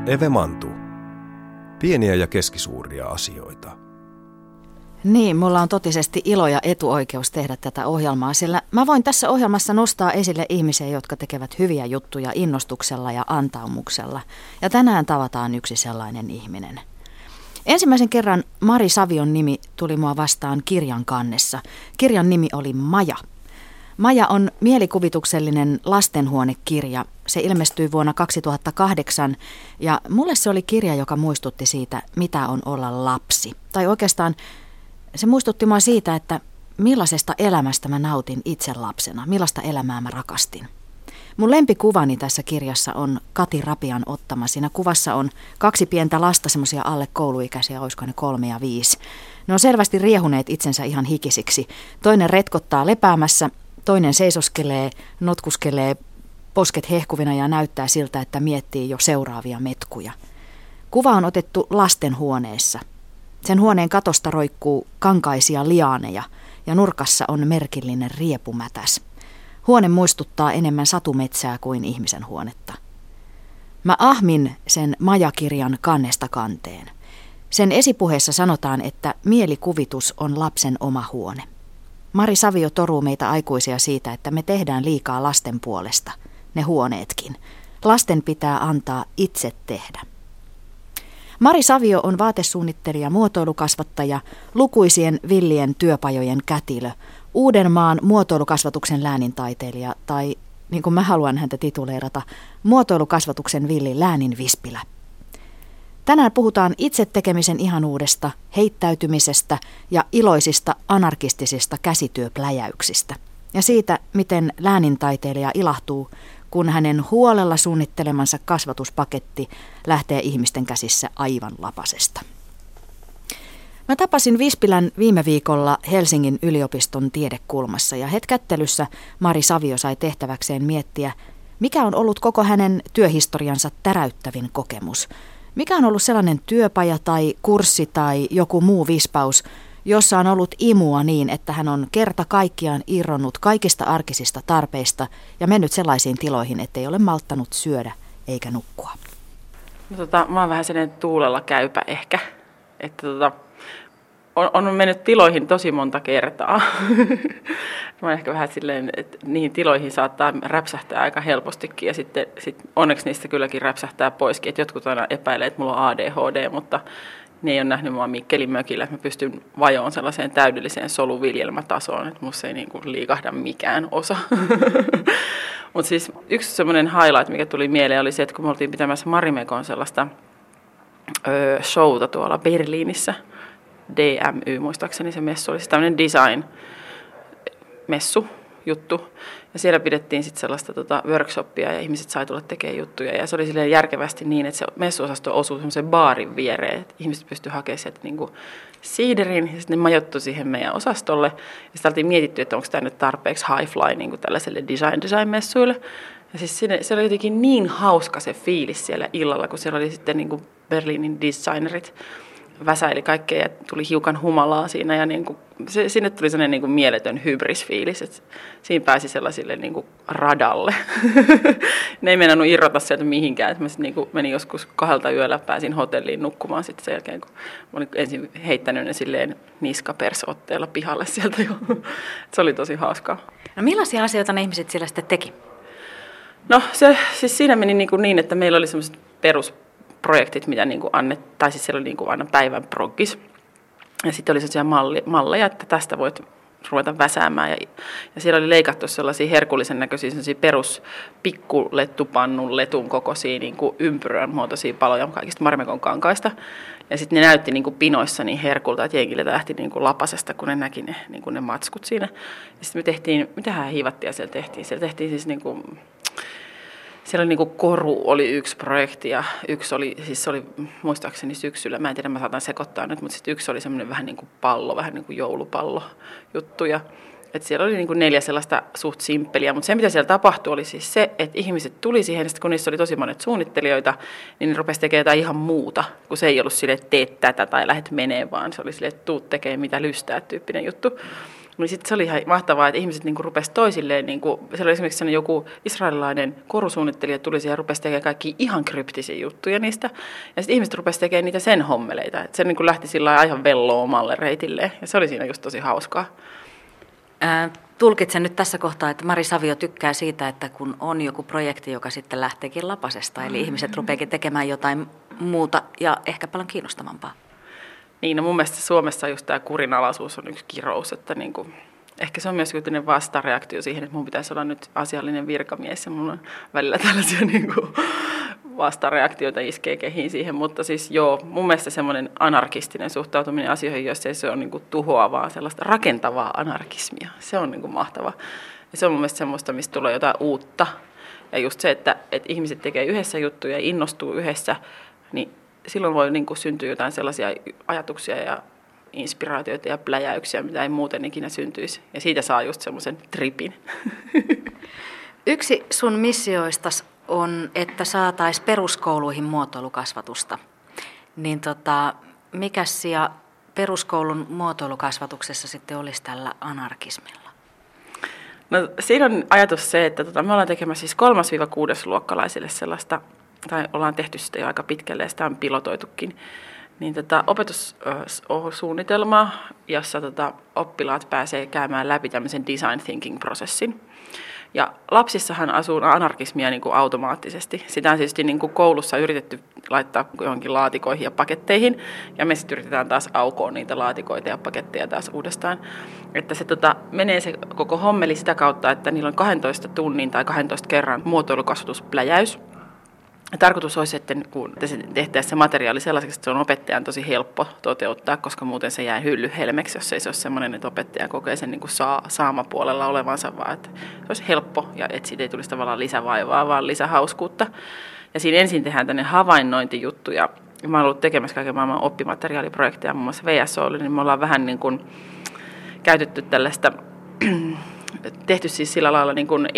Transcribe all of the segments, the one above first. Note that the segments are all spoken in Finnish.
Eve Mantu. Pieniä ja keskisuuria asioita. Niin, mulla on totisesti ilo ja etuoikeus tehdä tätä ohjelmaa, sillä mä voin tässä ohjelmassa nostaa esille ihmisiä, jotka tekevät hyviä juttuja innostuksella ja antaumuksella. Ja tänään tavataan yksi sellainen ihminen. Ensimmäisen kerran Mari Savion nimi tuli mua vastaan kirjan kannessa. Kirjan nimi oli Maja. Maja on mielikuvituksellinen lastenhuonekirja. Se ilmestyi vuonna 2008 ja mulle se oli kirja, joka muistutti siitä, mitä on olla lapsi. Tai oikeastaan se muistutti mua siitä, että millaisesta elämästä mä nautin itse lapsena, millaista elämää mä rakastin. Mun lempikuvani tässä kirjassa on Kati Rapian ottama. Siinä kuvassa on kaksi pientä lasta, semmoisia alle kouluikäisiä, olisiko ne 3 ja 5. Ne on selvästi riehuneet itsensä ihan hikisiksi. Toinen retkottaa lepäämässä, toinen seisoskelee, notkuskelee posket hehkuvina ja näyttää siltä, että miettii jo seuraavia metkuja. Kuva on otettu lastenhuoneessa. Sen huoneen katosta roikkuu kankaisia liaaneja ja nurkassa on merkillinen riepumätäs. Huone muistuttaa enemmän satumetsää kuin ihmisen huonetta. Mä ahmin sen Maja-kirjan kannesta kanteen. Sen esipuheessa sanotaan, että mielikuvitus on lapsen oma huone. Mari Savio toruu meitä aikuisia siitä, että me tehdään liikaa lasten puolesta, ne huoneetkin. Lasten pitää antaa itse tehdä. Mari Savio on vaatesuunnittelija, muotoilukasvattaja, lukuisien villien työpajojen kätilö, Uudenmaan muotoilukasvatuksen läänintaiteilija tai, niin kuin mä haluan häntä tituleerata, muotoilukasvatuksen villi lääninvispilä. Tänään puhutaan itse tekemisen ihanuudesta, heittäytymisestä ja iloisista anarkistisista käsityöpläjäyksistä. Ja siitä, miten läänintaiteilija ilahtuu, kun hänen huolella suunnittelemansa kasvatuspaketti lähtee ihmisten käsissä aivan lapasesta. Mä tapasin Vispilän viime viikolla Helsingin yliopiston tiedekulmassa ja hetkättelyssä Mari Savio sai tehtäväkseen miettiä, mikä on ollut koko hänen työhistoriansa täräyttävin kokemus. Mikä on ollut sellainen työpaja tai kurssi tai joku muu vispaus, jossa on ollut imua niin, että hän on kerta kaikkiaan irronnut kaikista arkisista tarpeista ja mennyt sellaisiin tiloihin, ettei ole malttanut syödä eikä nukkua. Mä oon vähän sellainen tuulella käypä ehkä, että on mennyt tiloihin tosi monta kertaa. Mä oon ehkä vähän silleen, että niihin tiloihin saattaa räpsähtää aika helpostikin ja sitten onneksi niistä kylläkin räpsähtää poiskin. Että jotkut aina epäilee, että mulla on ADHD, mutta ne ei ole nähnyt mua Mikkelin mökillä. Mä pystyn vajoon sellaiseen täydelliseen soluviljelmätasoon, että musta ei niinku liikahda mikään osa. Mutta siis yksi semmoinen highlight, mikä tuli mieleen, oli se, että kun me oltiin pitämässä Marimekon sellaista showta tuolla Berliinissä, DMY muistaakseni se messu oli siis tämmöinen design-messu juttu. Ja siellä pidettiin sitten sellaista workshoppia ja ihmiset sai tulla tekemään juttuja. Ja se oli silleen järkevästi niin, että se messuosasto osui semmoisen baarin viereen. Että ihmiset pystyivät hakemaan sieltä niinku siiderin ja sitten ne majoittui siihen meidän osastolle. Ja sitten oltiin mietitty, että onko tämä nyt tarpeeksi high-fly niinku tällaiselle design-messuille. Ja siis se oli jotenkin niin hauska se fiilis siellä illalla, kun siellä oli sitten niinku Berliinin designerit väsäili kaikkea ja tuli hiukan humalaa siinä ja niin kuin, sinne tuli sellainen niin kuin mieletön hybrisfiilis, että siinä pääsi sellaisille niin kuin radalle. Ne ei meinannut irrota sieltä mihinkään, että mä sitten niin kuin menin joskus 2 yöllä, pääsin hotelliin nukkumaan sitten sen jälkeen, kun mä olin ensin heittänyt ne silleen niskapersotteella pihalle sieltä jo. Se oli tosi hauskaa. No millaisia asioita ne ihmiset siellä sitten teki? No se, siis siinä meni niin, että meillä oli sellaiset perusprojektit, mitä niin kuin tai siis siellä oli niin kuin aina päivän proggis. Ja sitten oli sellaisia malleja, että tästä voit ruveta väsäämään. Ja siellä oli leikattu sellaisia herkullisen näköisiä perus pikkulettupannun letun kokoisia niin kuin ympyrän muotoisia paloja kaikista Marimekon kankaista. Ja sitten ne näytti niin kuin pinoissa niin herkulta, että jengille lähti niin kuin lapasesta, kun ne näki ne matskut siinä. Ja sitten me tehtiin, mitähän hiivattia siellä tehtiin? Siellä tehtiin siis niin kuin, siellä oli niin kuin koru oli yksi projekti ja yksi oli, siis se oli muistaakseni syksyllä, mä en tiedä, mä saatan sekoittaa nyt, mutta sitten yksi oli semmoinen vähän niin kuin pallo, vähän niin kuin joulupallo juttu ja että siellä oli niin kuin 4 sellaista suht simppeliä, mutta se mitä siellä tapahtui oli siis se, että ihmiset tuli siihen, kun niissä oli tosi monet suunnittelijoita, niin ne rupesi tekemään jotain ihan muuta, kun se ei ollut silleen, että teet tätä tai lähdet menee, vaan se oli silleen, että tuut tekemään mitä lystää tyyppinen juttu. Niin sitten se oli ihan mahtavaa, että ihmiset niinku rupesi toisilleen, se oli esimerkiksi joku israelilainen korusuunnittelija tuli siihen ja rupesi tekemään kaikki ihan kryptisiä juttuja niistä. Ja sitten ihmiset rupesi tekemään niitä sen hommeleita. Et se niinku lähti sillä lailla ihan velloon omalle reitilleen. Ja se oli siinä just tosi hauskaa. Tulkitsen nyt tässä kohtaa, että Mari Savio tykkää siitä, että kun on joku projekti, joka sitten lähteekin lapasesta, eli ihmiset rupeakin tekemään jotain muuta ja ehkä paljon kiinnostavampaa. Niin, no mun mielestä Suomessa just tämä kurinalaisuus on yksi kirous, että ehkä se on myös jotenkin vastareaktio siihen, että mun pitäisi olla nyt asiallinen virkamies ja mulla on välillä tällaisia vastareaktioita iskee kehiin siihen, mutta siis joo, mun mielestä semmoinen anarkistinen suhtautuminen asioihin, jos ei se ole tuhoavaa, sellaista rakentavaa anarkismia, se on mahtava. Ja se on mun mielestä semmoista, mistä tulee jotain uutta. Ja just se, että ihmiset tekee yhdessä juttuja ja innostuu yhdessä, niin silloin voi syntyä jotain sellaisia ajatuksia ja inspiraatioita ja pläjäyksiä, mitä ei muuten ikinä syntyisi. Ja siitä saa just semmoisen tripin. Yksi sun missioistas on, että saataisiin peruskouluihin muotoilukasvatusta. Niin mikäs sija peruskoulun muotoilukasvatuksessa sitten olisi tällä anarkismilla? No siinä on ajatus se, että me ollaan tekemässä siis 3-6-luokkalaisille sellaista, tai ollaan tehty sitä jo aika pitkälle ja sitä on pilotoitukin, niin opetussuunnitelmaa, jossa oppilaat pääsee käymään läpi tämmöisen design thinking-prosessin. Ja lapsissahan asuu anarkismia automaattisesti. Sitä on tietysti koulussa yritetty laittaa johonkin laatikoihin ja paketteihin, ja me sitten yritetään taas aukoa niitä laatikoita ja paketteja taas uudestaan. Että se menee se koko hommeli sitä kautta, että niillä on 12 tunnin tai 12 kerran muotoilukasvatuspläjäys. Tarkoitus olisi, että kun tehtäisiin se materiaali sellaiseksi, että se on opettajan tosi helppo toteuttaa, koska muuten se jää hyllyhelmeksi, jos ei se ole sellainen, että opettaja kokee sen saamapuolella olevansa, vaan että se olisi helppo ja että siitä ei tulisi tavallaan lisävaivaa, vaan lisähauskuutta. Ja siinä ensin tehdään tänne havainnointijuttu ja mä oon ollut tekemässä kaiken maailman oppimateriaaliprojekteja, muun muassa VSOlle, niin me ollaan vähän käytetty tällaista tehty siis sillä lailla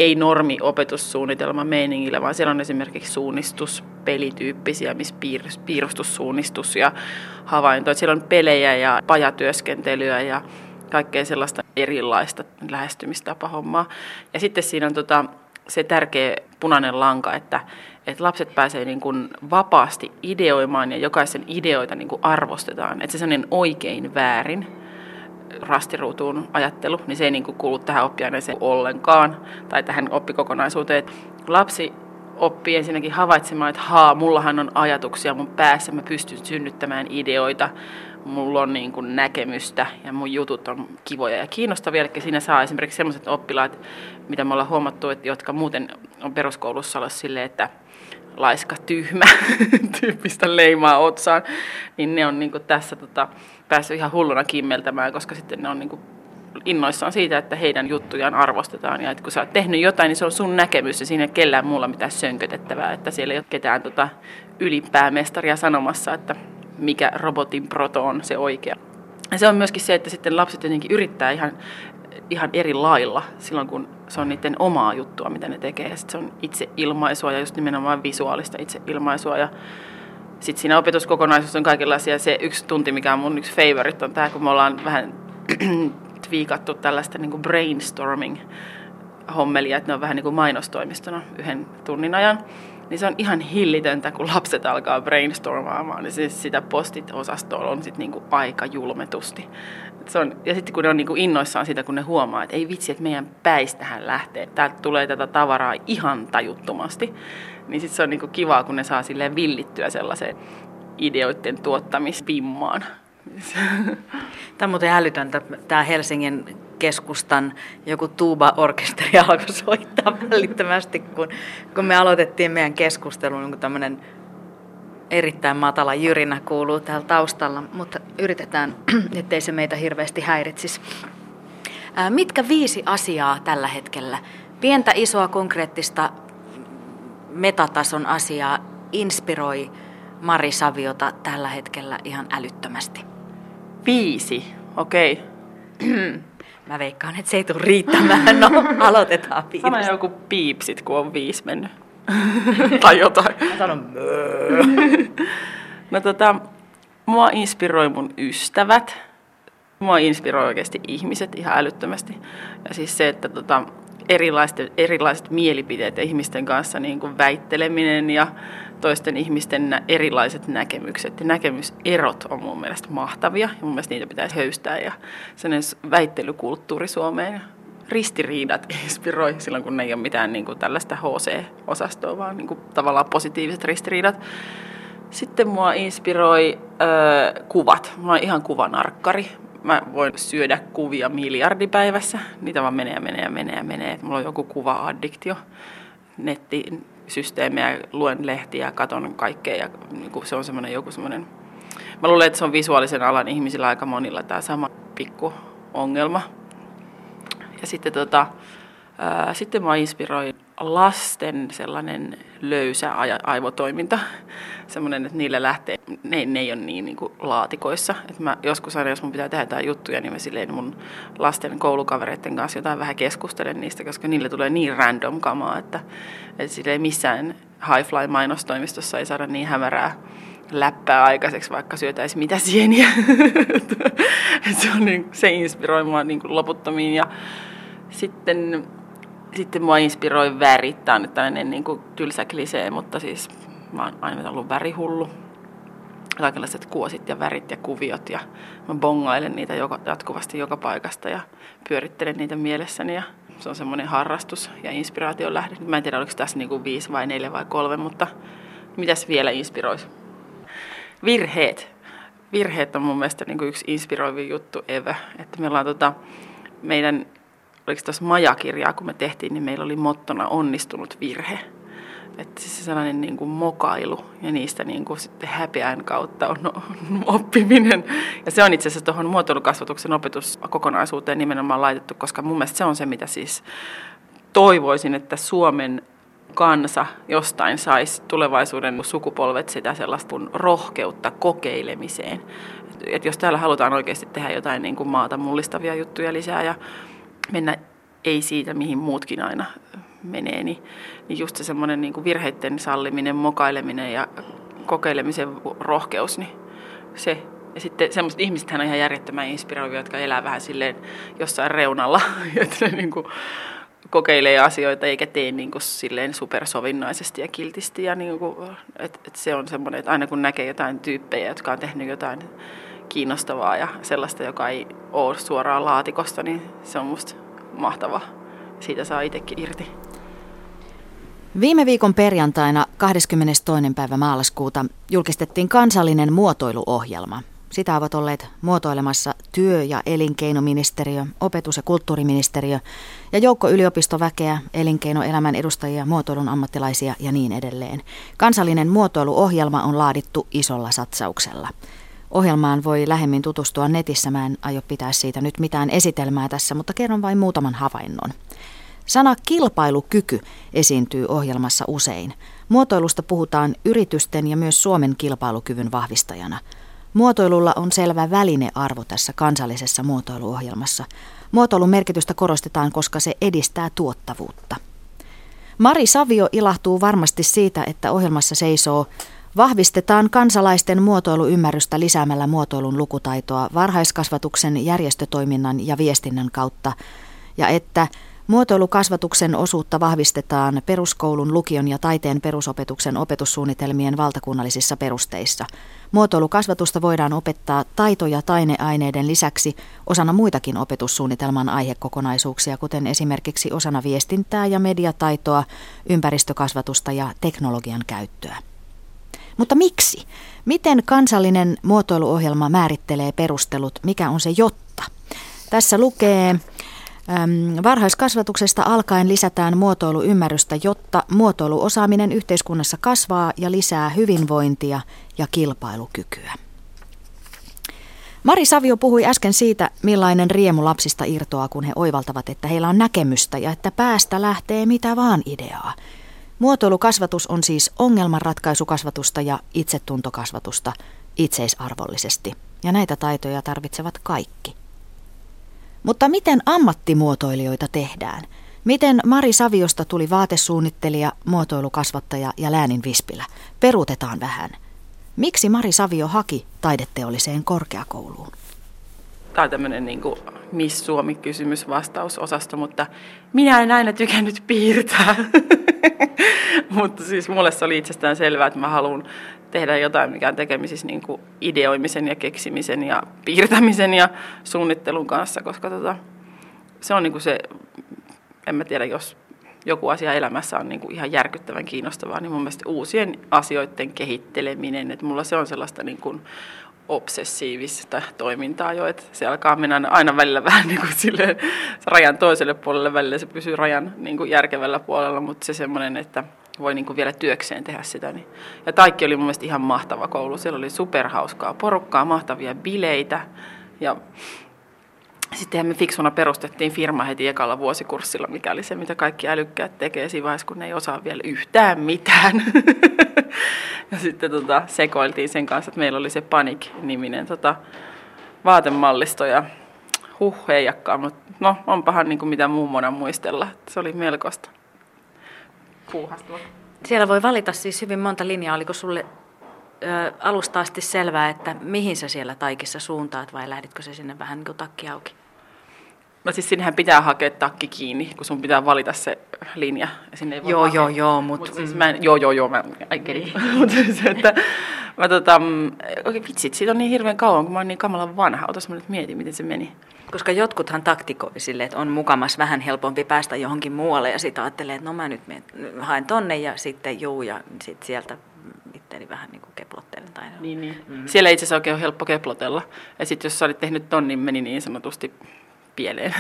ei-normi-opetussuunnitelman meiningillä, vaan siellä on esimerkiksi suunnistuspelityyppisiä, missä piirustussuunnistus ja havainto. Siellä on pelejä ja pajatyöskentelyä ja kaikkea sellaista erilaista lähestymistapahommaa. Ja sitten siinä on se tärkeä punainen lanka, että lapset pääsee vapaasti ideoimaan ja jokaisen ideoita arvostetaan. Että se sellainen oikein väärin rastiruutuun ajattelu, niin se ei kuulu tähän oppiaineeseen ollenkaan tai tähän oppikokonaisuuteen. Lapsi oppii ensinnäkin havaitsemaan, että mullahan on ajatuksia mun päässä, mä pystyn synnyttämään ideoita, mulla on näkemystä ja mun jutut on kivoja ja kiinnostavia. Eli siinä saa esimerkiksi sellaiset oppilaat, mitä me ollaan huomattu, että jotka muuten on peruskoulussa ollut silleen, että laiska, tyhmä tyyppistä leimaa otsaan, niin ne on tässä päässyt ihan hulluna kimmeltämään, koska sitten ne on innoissaan siitä, että heidän juttujaan arvostetaan. Ja että kun sä oot tehnyt jotain, niin se on sun näkemys ja siinä ei kellään muulla mitään sönkötettävää, että siellä ei ole ketään ylipäämestaria sanomassa, että mikä robotin proto on se oikea. Ja se on myöskin se, että sitten lapset jotenkin yrittää ihan eri lailla silloin, kun se on niiden omaa juttua, mitä ne tekee. Ja sitten se on itse ilmaisua ja just nimenomaan visuaalista itse ilmaisua. Ja sitten siinä opetuskokonaisuus on kaikenlaisia. Se yksi tunti, mikä on mun yksi favorite, on tämä, kun me ollaan vähän twiikattu tällaista brainstorming-hommelia, että ne on vähän mainostoimistona 1 tunnin ajan. Niin se on ihan hillitöntä, kun lapset alkaa brainstormaamaan, niin siis sitä postit-osastolla on sitten aika julmetusti. Ja sitten kun ne on innoissaan siitä, kun ne huomaa, että ei vitsi, että meidän päistähän lähtee, täältä tulee tätä tavaraa ihan tajuttomasti, niin sitten se on kivaa, kun ne saa silleen villittyä sellaiseen ideoiden tuottamispimmaan. Tämä on muuten älytöntä. Tämä Helsingin keskustan joku tuuba-orkesteri alkoi soittaa välittömästi, kun me aloitettiin meidän keskustelun. Tämmöinen erittäin matala jyrinä kuuluu täällä taustalla, mutta yritetään, ettei se meitä hirveästi häiritsisi. Mitkä 5 asiaa tällä hetkellä, pientä, isoa, konkreettista metatason asiaa inspiroi Mari Saviota tällä hetkellä ihan älyttömästi? 5, okei. Mä veikkaan, että se ei tule riittämään. No, aloitetaan 5. Sano joku piipsit, kun on 5 mennyt. Tai jotain. Mä sanon No mua inspiroi mun ystävät. Mua inspiroi oikeasti ihmiset ihan älyttömästi. Ja siis se, että erilaiset mielipiteet ja ihmisten kanssa niin kuin väitteleminen ja toisten ihmisten erilaiset näkemykset ja näkemyserot on mun mielestä mahtavia. Ja mun mielestä niitä pitäisi höystää ja sellainen väittelykulttuuri Suomeen. Ristiriidat inspiroi silloin, kun ei ole mitään niin kuin tällaista HC-osastoa, vaan niin kuin tavallaan positiiviset ristiriidat. Sitten mua inspiroi kuvat. Mä oon ihan kuvanarkkari. Mä voin syödä kuvia miljardipäivässä. Niitä vaan menee. Mulla on joku kuva-addiktio. Nettisysteemejä, luen lehtiä, katon kaikkea. Ja se on semmoinen. Mä luulen, että se on visuaalisen alan ihmisillä aika monilla tämä sama pikku ongelma. Ja sitten mua inspiroi lasten sellainen löysä aivotoiminta. Semmoinen, että niillä lähtee, ne ei ole niin kuin laatikoissa. Että mä joskus aina, jos mun pitää tehdä jotain juttuja, niin mä silleen mun lasten koulukavereiden kanssa jotain vähän keskustelen niistä, koska niille tulee niin random kamaa, että silleen missään Highfly-mainostoimistossa ei saada niin hämärää läppää aikaiseksi, vaikka syötäisiin mitä sieniä. Se inspiroi mua niin kuin loputtomiin. Ja sitten mua inspiroi värit. Tämä on nyt tällainen niin kuin tylsä klisee, mutta siis mä oon aina ollut värihullu. Kaikenlaiset kuosit ja värit ja kuviot ja mä bongailen niitä jatkuvasti joka paikasta ja pyörittelen niitä mielessäni. Ja se on semmoinen harrastus ja inspiraation lähde. Mä en tiedä, oliko tässä niin kuin 5 vai 4 vai 3, mutta mitäs vielä inspiroisi? Virheet on mun mielestä niin kuin yksi inspiroivin juttu ever. Että meillä on meidän, oliko tuossa majakirjaa, kun me tehtiin, niin meillä oli mottona onnistunut virhe. Että siis sellainen niin kuin mokailu ja niistä niin kuin sitten häpeän kautta on oppiminen. Ja se on itse asiassa tuohon muotoilukasvatuksen opetuskokonaisuuteen nimenomaan laitettu, koska mun mielestä se on se, mitä siis toivoisin, että Suomen kansa jostain saisi tulevaisuuden sukupolvet sitä sellaista rohkeutta kokeilemiseen. Että jos täällä halutaan oikeasti tehdä jotain niin kuin maata mullistavia juttuja lisää ja mennä ei siitä, mihin muutkin aina menee, niin just se semmoinen niin kuin virheiden salliminen, mokaileminen ja kokeilemisen rohkeus, niin se. Ja sitten semmoiset ihmisethän on ihan järjettömän inspiroivia, jotka elää vähän silleen jossain reunalla, että ne niin kuin kokeilee asioita eikä tee niin kuin silleen supersovinnaisesti ja kiltisti. Ja niin kuin, että se on semmoinen, että aina kun näkee jotain tyyppejä, jotka on tehnyt jotain kiinnostavaa ja sellaista, joka ei ole suoraan laatikosta, niin se on musta mahtavaa. Siitä saa itsekin irti. Viime viikon perjantaina 22. päivä maaliskuuta julkistettiin kansallinen muotoiluohjelma. Sitä ovat olleet muotoilemassa työ- ja elinkeinoministeriö, opetus- ja kulttuuriministeriö ja joukko yliopistoväkeä, elinkeinoelämän edustajia, muotoilun ammattilaisia ja niin edelleen. Kansallinen muotoiluohjelma on laadittu isolla satsauksella. Ohjelmaan voi lähemmin tutustua netissä, mä en aio pitää siitä nyt mitään esitelmää tässä, mutta kerron vain muutaman havainnon. Sana kilpailukyky esiintyy ohjelmassa usein. Muotoilusta puhutaan yritysten ja myös Suomen kilpailukyvyn vahvistajana. Muotoilulla on selvä välinearvo tässä kansallisessa muotoiluohjelmassa. Muotoilun merkitystä korostetaan, koska se edistää tuottavuutta. Mari Savio ilahtuu varmasti siitä, että ohjelmassa seisoo: vahvistetaan kansalaisten muotoiluymmärrystä lisäämällä muotoilun lukutaitoa varhaiskasvatuksen, järjestötoiminnan ja viestinnän kautta, ja että muotoilukasvatuksen osuutta vahvistetaan peruskoulun, lukion ja taiteen perusopetuksen opetussuunnitelmien valtakunnallisissa perusteissa. Muotoilukasvatusta voidaan opettaa taito- ja taineaineiden lisäksi osana muitakin opetussuunnitelman aihekokonaisuuksia, kuten esimerkiksi osana viestintää ja mediataitoa, ympäristökasvatusta ja teknologian käyttöä. Mutta miksi? Miten kansallinen muotoiluohjelma määrittelee perustelut? Mikä on se jotta? Tässä lukee: varhaiskasvatuksesta alkaen lisätään muotoiluymmärrystä, jotta muotoiluosaaminen yhteiskunnassa kasvaa ja lisää hyvinvointia ja kilpailukykyä. Mari Savio puhui äsken siitä, millainen riemu lapsista irtoaa, kun he oivaltavat, että heillä on näkemystä ja että päästä lähtee mitä vaan ideaa. Muotoilukasvatus on siis ongelmanratkaisukasvatusta ja itsetuntokasvatusta itseisarvollisesti, ja näitä taitoja tarvitsevat kaikki. Mutta miten ammattimuotoilijoita tehdään? Miten Mari Saviosta tuli vaatesuunnittelija, muotoilukasvattaja ja lääninvispilä? Peruutetaan vähän. Miksi Mari Savio haki taideteolliseen korkeakouluun? tämä on tämmöinen niin kuin Miss Suomi-kysymys-vastausosasto, mutta minä en aina tykännyt piirtää. Mutta siis mulle se oli itsestään selvää, että mä haluan tehdä jotain, mikä on tekemisissä niin kuin ideoimisen ja keksimisen ja piirtämisen ja suunnittelun kanssa, koska se on niin kuin se, en mä tiedä, jos joku asia elämässä on niin kuin ihan järkyttävän kiinnostavaa, niin mun mielestä uusien asioiden kehitteleminen, että mulla se on sellaista niin kuin obsessiivista toimintaa jo, että se alkaa mennä aina välillä vähän niin kuin silleen rajan toiselle puolelle, välillä se pysyy rajan niin kuin järkevällä puolella, mutta se semmoinen, että voi niin kuin vielä työkseen tehdä sitä. Niin. Ja Taikki oli mun mielestä ihan mahtava koulu, siellä oli superhauskaa porukkaa, mahtavia bileitä ja sittenhän me fiksuna perustettiin firma heti ekalla vuosikurssilla, mikä oli se, mitä kaikki älykkäät tekee siinä vaiheessa, kun ne ei osaa vielä yhtään mitään. Ja sitten sekoiltiin sen kanssa, että meillä oli se Panic-niminen vaatemallisto ja heijakkaa, mutta no onpahan niin kuin mitä mummona muistella. Se oli melkoista puuhastua. Siellä voi valita siis hyvin monta linjaa. Oliko sulle alusta asti selvää, että mihin sä siellä Taikissa suuntaat vai lähditkö se sinne vähän niin kuin takki auki? No siis sinnehän pitää hakea takki kiinni, kun sun pitää valita se linja. Ja sinne ei voi joo, mutta... Siis mä I get it. Mutta se, että oikein vitsit, siitä on niin hirveän kauan, kun mä oon niin kamalan vanha. Otas mä nyt mietin, miten se meni. Koska jotkuthan taktikoi silleen, että on mukamas vähän helpompi päästä johonkin muualle ja sitten ajattelee, että no mä nyt haen tonne ja sitten ja sitten sieltä itteeni vähän niin kuin keplottelen. Tai niin. Mm-hmm. Siellä itse asiassa oikein on helppo keplotella. Ja sitten jos sä olit tehnyt ton, niin meni niin sanotusti pieleen.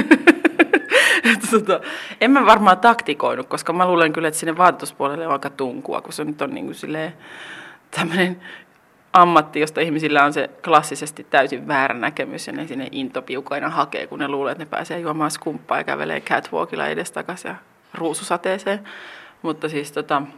En mä varmaan taktikoinut, koska mä luulen kyllä, että sinne vaatetuspuolelle on aika tunkua, kun se nyt on niin kuin silleen tämmöinen ammatti, josta ihmisillä on se klassisesti täysin väärä näkemys ja ne sinne intopiukaina hakee, kun ne luulee, että ne pääsee juomaan skumppaa ja kävelee catwalkilla edestakaisin ja ruususateeseen. Mutta siis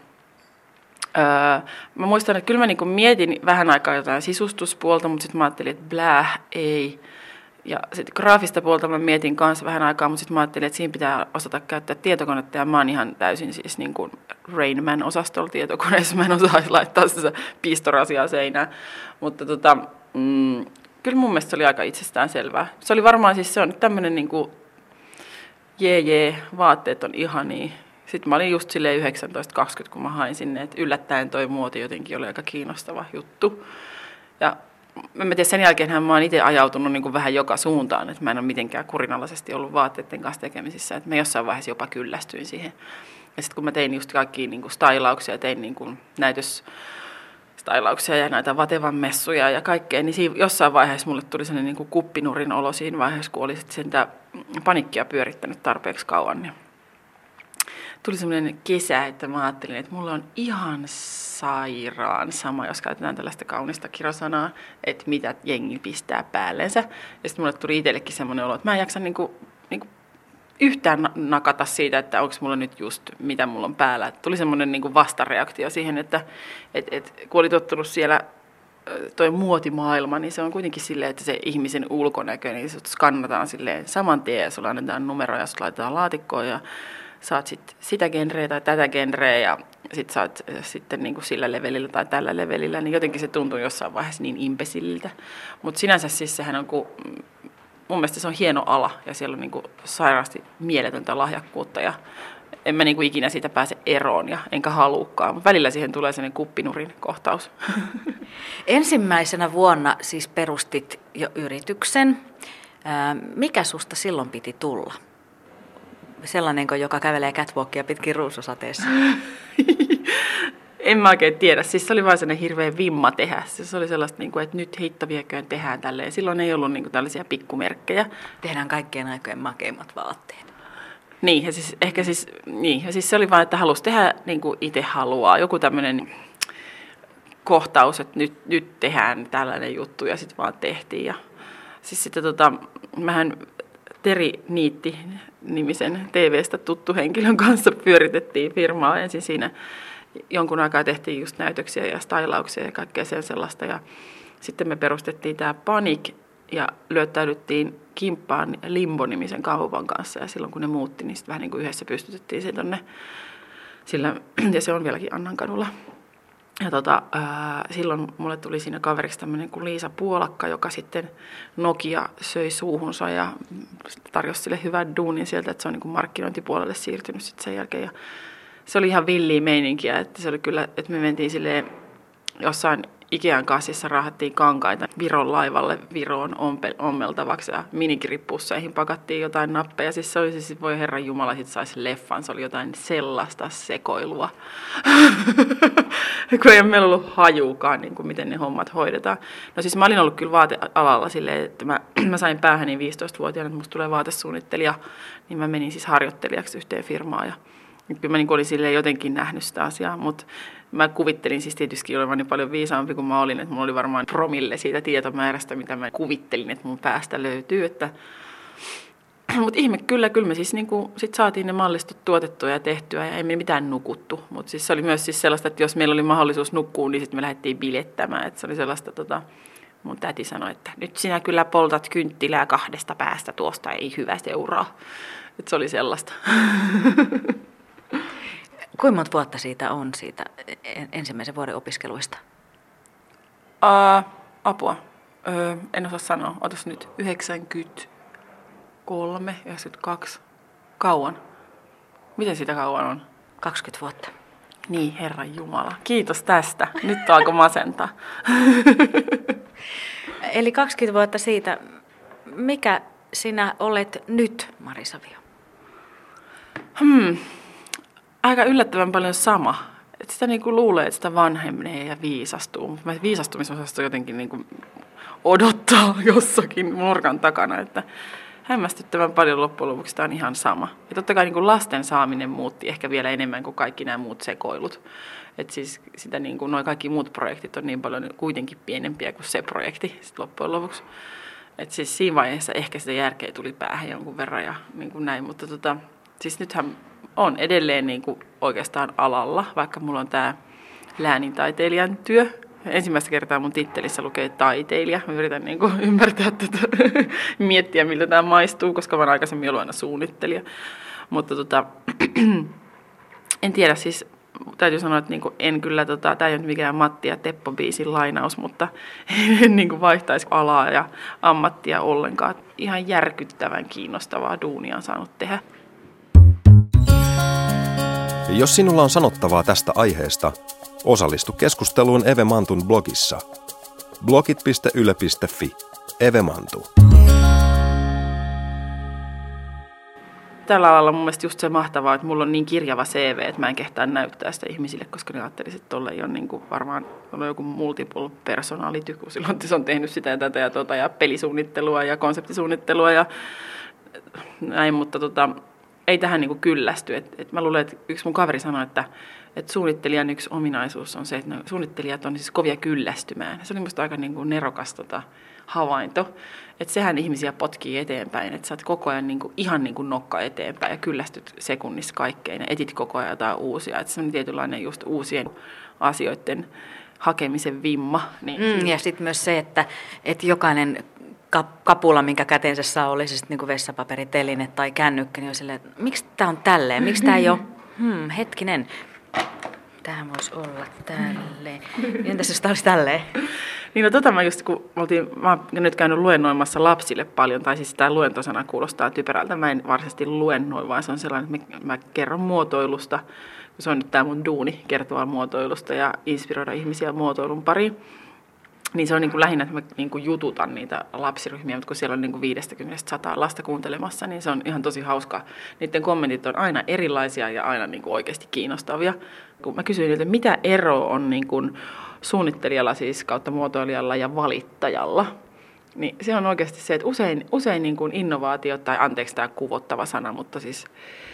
mä muistan, että kyllä mä niinku mietin vähän aikaa jotain sisustuspuolta, mutta sitten mä ajattelin, että ei. Ja sitten graafista puolta mä mietin kanssa vähän aikaa, mutta sitten mä ajattelin, että siinä pitää osata käyttää tietokonetta. Ja mä oon ihan täysin siis niin kuin Rain Man-osastolla tietokoneessa. Mä en osaisi laittaa sitä pistorasiaa seinään. Mutta kyllä mun mielestä se oli aika itsestään selvää. Se oli varmaan siis se on tämmöinen niin kuin vaatteet on ihania. Sitten mä olin just silleen 19-20, kun mä hain sinne, että yllättäen toi muoti jotenkin oli aika kiinnostava juttu. Ja en tiedä, sen jälkeenhän mä oon itse ajautunut niin kuin vähän joka suuntaan, että mä en ole mitenkään kurinalaisesti ollut vaatteiden kanssa tekemisissä, että mä jossain vaiheessa jopa kyllästyin siihen. Ja sitten kun mä tein just kaikkia niin kuin stylauksia, tein niin kuin näytösstylauksia ja näitä vatevan messuja ja kaikkea, niin jossain vaiheessa mulle tuli sellainen niin kuin kuppinurin olo siinä vaiheessa, kun oli sitten sitä panikkia pyörittänyt tarpeeksi kauan. Niin tuli semmoinen kesä, että mä ajattelin, että mulla on ihan sairaan sama, jos käytetään tällaista kaunista kirosanaa, että mitä jengi pistää päällensä. Ja sitten mulle tuli itsellekin semmoinen olo, että mä en jaksa niinku yhtään nakata siitä, että onko mulla nyt just mitä mulla on päällä. Et tuli semmoinen niinku vastareaktio siihen, että kun oli tottunut siellä toi muotimaailma, niin se on kuitenkin silleen, että se ihmisen ulkonäkö, niin sut skannataan silleen saman tien, ja sulla annetaan numero ja sut laitetaan laatikkoon ja saat sit sitä genreä tai tätä genreä ja sitten saat sitten niinku sillä levelillä tai tällä levelillä, niin jotenkin se tuntuu jossain vaiheessa niin impesililtä. Mutta sinänsä siis sehän on, mun mielestä se on hieno ala ja siellä on niinku sairaasti mieletöntä lahjakkuutta ja en mä niinku ikinä siitä pääse eroon ja enkä haluukaan, mutta välillä siihen tulee sellainen kuppinurin kohtaus. Ensimmäisenä vuonna siis perustit jo yrityksen. Mikä susta silloin piti tulla? Sellainenko, joka kävelee catwalkia pitkin ruususateessa? En mä oikein tiedä. Siis se oli vaan sellainen hirveä vimma tehdä. Se oli sellaista, että nyt hitto vieköön tehdään tälleen. Silloin ei ollut tällaisia pikkumerkkejä. Tehdään kaikkien aikojen makeimmat vaatteet. Niin, ja siis ehkä se oli vaan, että halusi tehdä niin kuin itse haluaa. Joku tämmöinen kohtaus, että nyt tehdään tällainen juttu ja sitten vaan tehtiin. Ja siis sitten mähän Teri Niitti-nimisen TV:stä tuttu henkilön kanssa pyöritettiin firmaa. Ensin siinä jonkun aikaa tehtiin just näytöksiä ja stylauksia ja kaikkea sen sellaista. Ja sitten me perustettiin tämä Panic ja lyöttäydyttiin kimppaan Limbo-nimisen kaupan kanssa. Ja silloin kun ne muutti, niin vähän niin kuin yhdessä pystytettiin se tonne. Ja se on vieläkin Annankadulla. silloin mulle tuli siinä kaveriksi tämmöinen kuin Liisa Puolakka, joka sitten Nokia söi suuhunsa ja tarjosi sille hyvän duunin sieltä, että se on niin kuin markkinointipuolelle siirtynyt sitten sen jälkeen. Ja se oli ihan villiä meininkiä, että se oli kyllä, että me mentiin silleen jossain Ikean kassissa raahattiin kankaita Viron laivalle Viroon ommeltavaksi ja minikirippusseihin pakattiin jotain nappeja. Siis se oli siis, voi herran jumala, sit saisi leffan, se oli jotain sellaista sekoilua. Kun ei meillä ollut hajuukaan, niin kuin miten ne hommat hoidetaan. No siis mä olin ollut kyllä vaatealalla silleen, että mä sain päähäni 15-vuotiaana, että musta tulee vaatesuunnittelija, niin mä menin siis harjoittelijaksi yhteen firmaan ja kyllä mä niin olin silleen jotenkin nähnyt sitä asiaa, mutta mä kuvittelin siis tietysti olevani paljon viisaampi kuin mä olin, että mulla oli varmaan promille siitä tietomäärästä, mitä mä kuvittelin, että mun päästä löytyy. Mutta ihme kyllä me siis niinku, sit saatiin ne mallistot tuotettua ja tehtyä ja ei me mitään nukuttu. Mutta siis se oli myös siis sellaista, että jos meillä oli mahdollisuus nukkua, niin sitten me lähdettiin bilettämään. Et se oli sellaista, mun täti sanoi, että nyt sinä kyllä poltat kynttilää 2 päästä, tuosta ei hyvä seuraa. Et se oli sellaista. Kuinka monta vuotta siitä on siitä ensimmäisen vuoden opiskeluista? Apua. En osaa sanoa. Otas nyt 93, 92. Kauan. Miten siitä kauan on? 20 vuotta. Niin, Herran Jumala. Kiitos tästä. Nyt alkoi masentaa. Eli 20 vuotta siitä. Mikä sinä olet nyt, Mari Savio? Aika yllättävän paljon sama. Että sitä niinku luulee, että sitä vanhenee ja viisastuu. Viisastumisosasta jotenkin niinku odottaa jossakin nurkan takana, että hämmästyttävän paljon loppujen lopuksi tämä on ihan sama. Ja totta kai niinku lasten saaminen muutti ehkä vielä enemmän kuin kaikki nämä muut sekoilut. Että siis sitä niinku, nuo kaikki muut projektit on niin paljon kuitenkin pienempiä kuin se projekti sit loppujen lopuksi. Että siis siinä vaiheessa ehkä sitä järkeä tuli päähän jonkun verran ja niinku näin, mutta siis nythän on edelleen niin kuin oikeastaan alalla, vaikka mulla on tämä läänintaiteilijan työ. Ensimmäistä kertaa mun tittelissä lukee taiteilija. Mä yritän niin kuin ymmärtää tätä, miettiä miltä tämä maistuu, koska mä oon aikaisemmin ollut aina suunnittelija. Mutta en tiedä, siis täytyy sanoa, että niin kuin en kyllä, tämä ei ole mikään Matti ja Teppo-biisin lainaus, mutta en niin kuin vaihtaisi alaa ja ammattia ollenkaan. Ihan järkyttävän kiinnostavaa duunia on saanut tehdä. Jos sinulla on sanottavaa tästä aiheesta, osallistu keskusteluun Eve Mantun blogissa. blogit.yle.fi Eve Mantu. Tällä alalla mun mielestä just se mahtavaa, että mulla on niin kirjava CV, että mä en kehtaa näyttää sitä ihmisille, koska ne ajattelisivat, että tuolla ei ole niin kuin varmaan on joku multiple personality, kun silloin se on tehnyt sitä ja tätä ja ja pelisuunnittelua ja konseptisuunnittelua ja näin, mutta ei tähän niin kuin kyllästy. Et mä luulen, että yksi mun kaveri sanoi, että suunnittelijan yksi ominaisuus on se, että suunnittelijat on siis kovia kyllästymään. Se oli musta aika niin kuin nerokas havainto. Että sehän ihmisiä potkii eteenpäin. Että sä oot koko ajan niin kuin, ihan niin kuin nokka eteenpäin ja kyllästyt sekunnissa kaikkeen ja etit koko ajan jotain uusia. Että se on tietynlainen just uusien asioiden hakemisen vimma. Niin. Ja sitten myös se, että jokainen kapula, minkä käteensä saa, oli se sitten niin vessapaperiteline tai kännykkä, niin on silleen, että miksi tämä on tälleen, miksi tämä ei ole, hetkinen, tämähän voisi olla tälleen. Entäs jos tämä olisi tälleen? Niin mä just, kun mä oon nyt käynyt luennoimassa lapsille paljon, tai siis tämä luentosana kuulostaa typerältä, mä en varsinaisesti luennoi, vaan se on sellainen, että mä kerron muotoilusta, se on nyt tämä mun duuni, kertoa muotoilusta ja inspiroida ihmisiä muotoilun pariin. Niin se on niin kuin lähinnä, että mä niin kuin jututan niitä lapsiryhmiä, mutta kun siellä on niin kuin 50-100 lasta kuuntelemassa, niin se on ihan tosi hauskaa. Niiden kommentit on aina erilaisia ja aina niin kuin oikeasti kiinnostavia. Kun mä kysyin niiltä, mitä ero on niin kuin suunnittelijalla siis kautta muotoilijalla ja valittajalla, niin se on oikeasti se, että usein niin kuin innovaatiot, tai anteeksi tämä kuvottava sana, mutta siis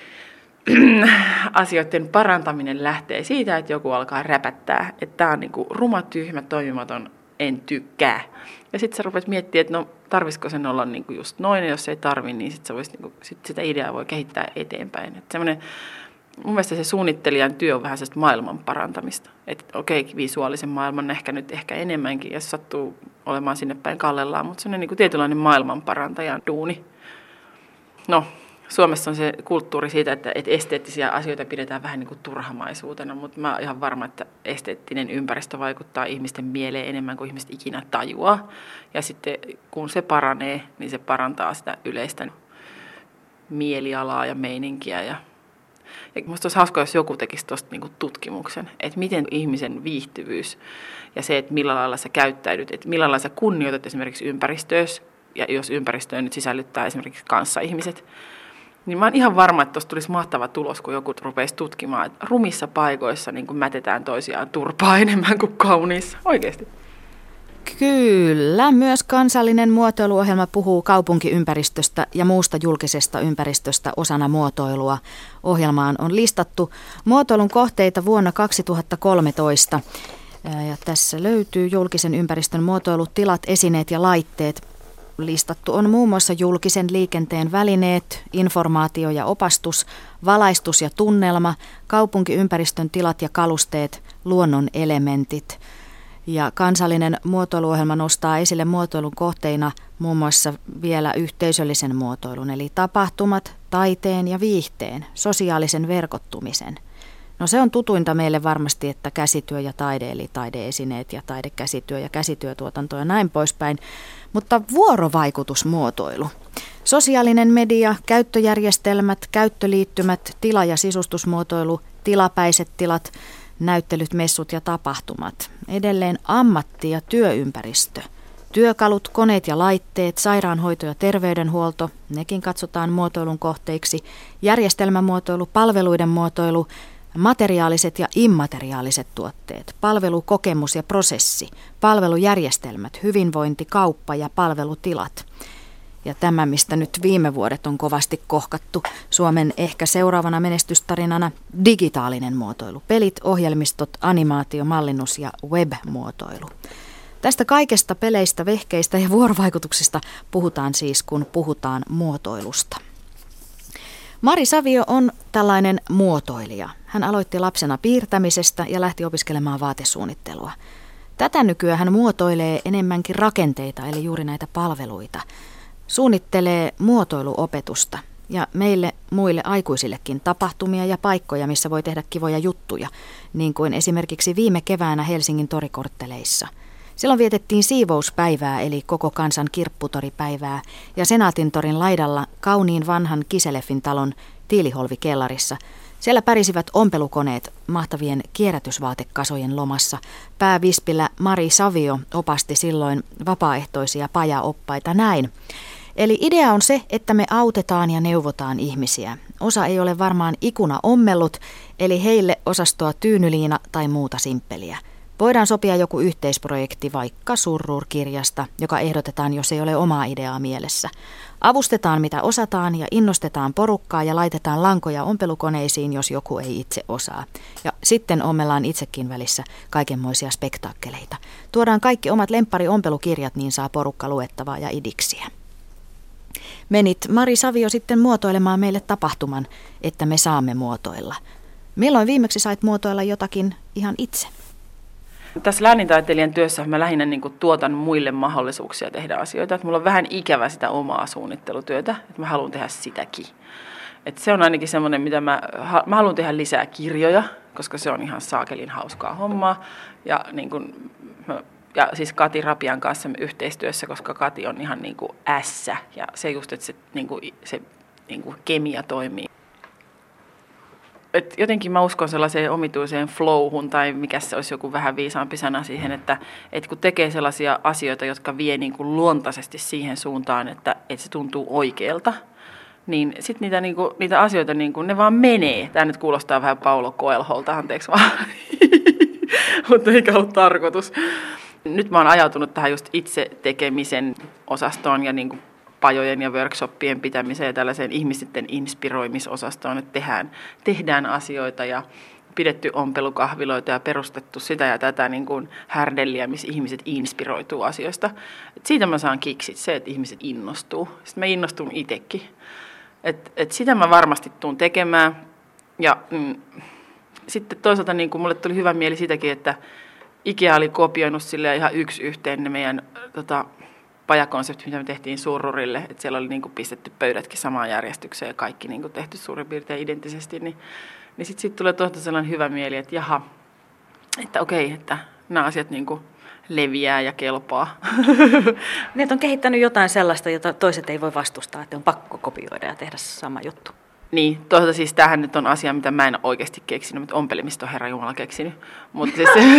asioiden parantaminen lähtee siitä, että joku alkaa räpättää, että tämä on niin kuin ruma, tyhmä, toimimaton, en tykkää. Ja sitten sä rupeat miettimään, että no tarvisiko sen olla niinku just noin, ja jos ei tarvi, niin sitten niinku, sit sitä ideaa voi kehittää eteenpäin. Et mun mielestä se suunnittelijan työ on vähän sellaista maailman parantamista. Että okei, visuaalisen maailman ehkä enemmänkin, jos sattuu olemaan sinne päin kallellaan, mutta se on niinku tietynlainen maailman parantajan duuni. No, Suomessa on se kulttuuri siitä, että esteettisiä asioita pidetään vähän niin kuin turhamaisuutena, mutta mä oon ihan varma, että esteettinen ympäristö vaikuttaa ihmisten mieleen enemmän kuin ihmiset ikinä tajuaa. Ja sitten kun se paranee, niin se parantaa sitä yleistä mielialaa ja meininkiä. Ja musta olisi hauskaa, jos joku tekisi tuosta niin kuin tutkimuksen, että miten ihmisen viihtyvyys ja se, että millä lailla sä käyttäydyt, että millä lailla sä kunnioitat esimerkiksi ympäristöössä, ja jos ympäristöön nyt sisällyttää esimerkiksi kanssaihmiset, niin mä oon ihan varma, että tuosta tulisi mahtava tulos, kun joku rupeisi tutkimaan, että rumissa paikoissa niin kuin mätetään toisiaan turpaa enemmän kuin kauniissa. Oikeasti. Kyllä, myös kansallinen muotoiluohjelma puhuu kaupunkiympäristöstä ja muusta julkisesta ympäristöstä osana muotoilua. Ohjelmaan on listattu muotoilun kohteita vuonna 2013. Ja tässä löytyy julkisen ympäristön muotoilutilat, esineet ja laitteet. Listattu on muun muassa julkisen liikenteen välineet, informaatio ja opastus, valaistus ja tunnelma, kaupunkiympäristön tilat ja kalusteet, luonnon elementit. Ja kansallinen muotoiluohjelma nostaa esille muotoilun kohteina muun muassa vielä yhteisöllisen muotoilun, eli tapahtumat, taiteen ja viihteen, sosiaalisen verkottumisen. No se on tutuinta meille varmasti, että käsityö ja taide, eli taideesineet ja taidekäsityö ja käsityötuotanto ja näin poispäin. Mutta vuorovaikutusmuotoilu, sosiaalinen media, käyttöjärjestelmät, käyttöliittymät, tila- ja sisustusmuotoilu, tilapäiset tilat, näyttelyt, messut ja tapahtumat. Edelleen ammatti- ja työympäristö. Työkalut, koneet ja laitteet, sairaanhoito ja terveydenhuolto, nekin katsotaan muotoilun kohteiksi. Järjestelmämuotoilu, palveluiden muotoilu, materiaaliset ja immateriaaliset tuotteet, palvelukokemus ja prosessi, palvelujärjestelmät, hyvinvointi, kauppa ja palvelutilat. Ja tämä, mistä nyt viime vuodet on kovasti kohkattu, Suomen ehkä seuraavana menestystarinana, digitaalinen muotoilu, pelit, ohjelmistot, animaatio, mallinnus ja web-muotoilu. Tästä kaikesta peleistä, vehkeistä ja vuorovaikutuksista puhutaan siis, kun puhutaan muotoilusta. Mari Savio on tällainen muotoilija. Hän aloitti lapsena piirtämisestä ja lähti opiskelemaan vaatesuunnittelua. Tätä nykyään hän muotoilee enemmänkin rakenteita, eli juuri näitä palveluita. Suunnittelee muotoiluopetusta ja meille muille aikuisillekin tapahtumia ja paikkoja, missä voi tehdä kivoja juttuja, niin kuin esimerkiksi viime keväänä Helsingin torikortteleissa. Silloin vietettiin siivouspäivää, eli koko kansan kirpputoripäivää, ja Senaatintorin laidalla kauniin vanhan Kiseleffin talon tiiliholvikellarissa. Siellä pärisivät ompelukoneet mahtavien kierrätysvaatekasojen lomassa. Päävispilä Mari Savio opasti silloin vapaaehtoisia pajaoppaita näin. Eli idea on se, että me autetaan ja neuvotaan ihmisiä. Osa ei ole varmaan ikuna ommellut, eli heille osastoa tyynyliina tai muuta simppeliä. Voidaan sopia joku yhteisprojekti vaikka Surrur-kirjasta, joka ehdotetaan, jos ei ole omaa ideaa mielessä. Avustetaan mitä osataan ja innostetaan porukkaa ja laitetaan lankoja ompelukoneisiin, jos joku ei itse osaa. Ja sitten ommellaan itsekin välissä kaikenmoisia spektaakkeleita. Tuodaan kaikki omat lemppari-ompelukirjat, niin saa porukka luettavaa ja idiksiä. Menit Mari Savio sitten muotoilemaan meille tapahtuman, että me saamme muotoilla. Milloin viimeksi sait muotoilla jotakin ihan itse? Tässä läänintaiteilijan työssä mä lähinnä niin kuin tuotan muille mahdollisuuksia tehdä asioita. Että mulla on vähän ikävä sitä omaa suunnittelutyötä, että mä haluan tehdä sitäkin. Että se on ainakin semmoinen, mitä mä haluan tehdä lisää kirjoja, koska se on ihan saakelin hauskaa hommaa. Ja, niin kuin, ja siis Kati Rapian kanssa yhteistyössä, koska Kati on ihan niin kuin ässä. Ja se just, että se kemia toimii. Et jotenkin mä uskon sellaiseen omituiseen flowhun, tai mikä se olisi joku vähän viisaampi sana siihen, että kun tekee sellaisia asioita, jotka vie niin kuin luontaisesti siihen suuntaan, että se tuntuu oikealta, niin sitten niitä asioita, niin kuin, ne vaan menee. Tämä nyt kuulostaa vähän Paulo Coelholta, anteeksi vaan, mutta eikä ollut tarkoitus. Nyt mä oon ajautunut tähän just itse tekemisen osastoon ja niin kuin pajojen ja workshoppien pitämiseen ja tällaiseen ihmisten inspiroimisosastoon, että tehdään asioita ja pidetty ompelukahviloita ja perustettu sitä ja tätä niin kuin härdelliä, missä ihmiset inspiroituu asioista. Et siitä mä saan kiksit, se, että ihmiset innostuu. Sitten mä innostun itsekin. Et sitä mä varmasti tuun tekemään. Ja sitten toisaalta niin kuin mulle tuli hyvä mieli sitäkin, että IKEA oli kopioinut silleen ihan yksi yhteen ne meidän pajakonsepti, mitä me tehtiin Surrurille, että siellä oli niin kuin pistetty pöydätkin samaan järjestykseen ja kaikki niin kuin tehty suurin piirtein identtisesti, niin sitten siitä tulee tuolta sellainen hyvä mieli, että jaha, että okei, että nämä asiat niin kuin leviää ja kelpaa. Niin, on kehittänyt jotain sellaista, jota toiset ei voi vastustaa, että on pakko kopioida ja tehdä sama juttu. Niin, toisaalta siis tämähän nyt on asia, mitä mä en oikeasti keksinyt, mutta ompelimista on Herra Jumala keksinyt. Mutta